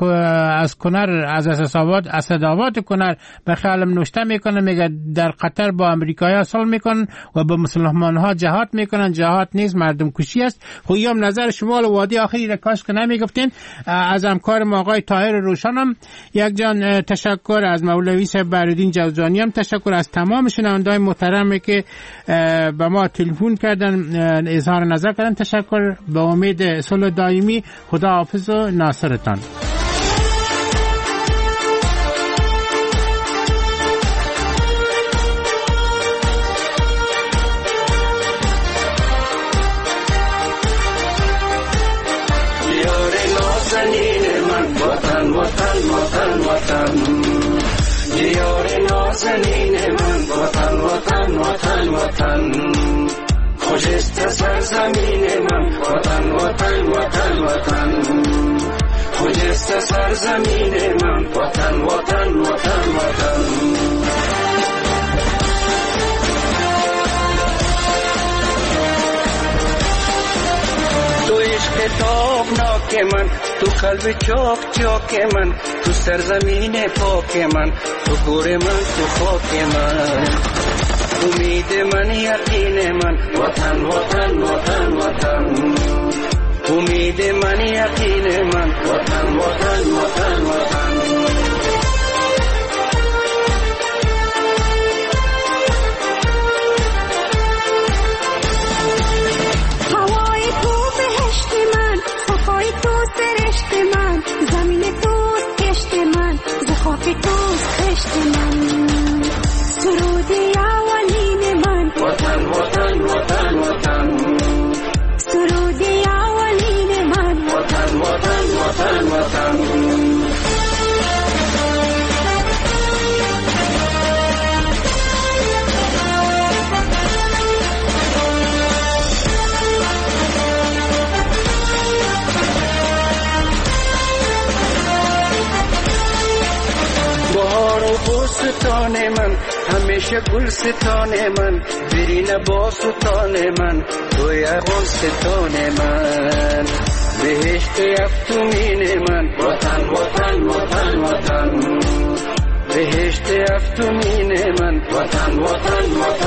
J: از کنر از اسدآباد اسدآباد کنر به خیالم نوشته میکنه، میگه در قطر با امریکایی صلح میکنن و با مسلمان ها جهاد میکنن. جهاد نیز مردم کشی است. خویم نظر شمال وادی آخری را کاش که نمیگفتین. از همکار ما آقای طاهر روشنم یک جان تشکر، از مولوی صاحب بهرالدین جوزجانی هم تشکر، از تمام شنونده‌های محترمی که به ما تلفن کردن اظهار نظر کردن تشکر. به امید صلح دائمی. خدا حافظ و ناصرتان.
U: نازنین من وطن وطن وطن وطن خوشست سرزمین من وطن وطن وطن وطن خوشست سرزمین من وطن وطن وطن وطن تو عشق تابناک من، تو قلب چاک چاک من، تو سرزمین پاک من، تو گور من، تو خاک من، امید من، یقین من، وطن وطن وطن وطن امید من، یقین من، وطن وطن وطن وطن
V: هوای تو بهشت من، صفای تو سرشت من، زمین تو کشت من، زخاک تو خشت من، سرودی اولین من،
U: وطن وطن وطن وطن
V: سرودی اولین من،
U: وطن وطن وطن وطن بهار و دوستان من، همیشه گل ستان من، برین با ستان من، تو یغون ستان من، بهشت افتومین من، وطن وطن وطن وطن، بهشت افتومین من، وطن وطن وطن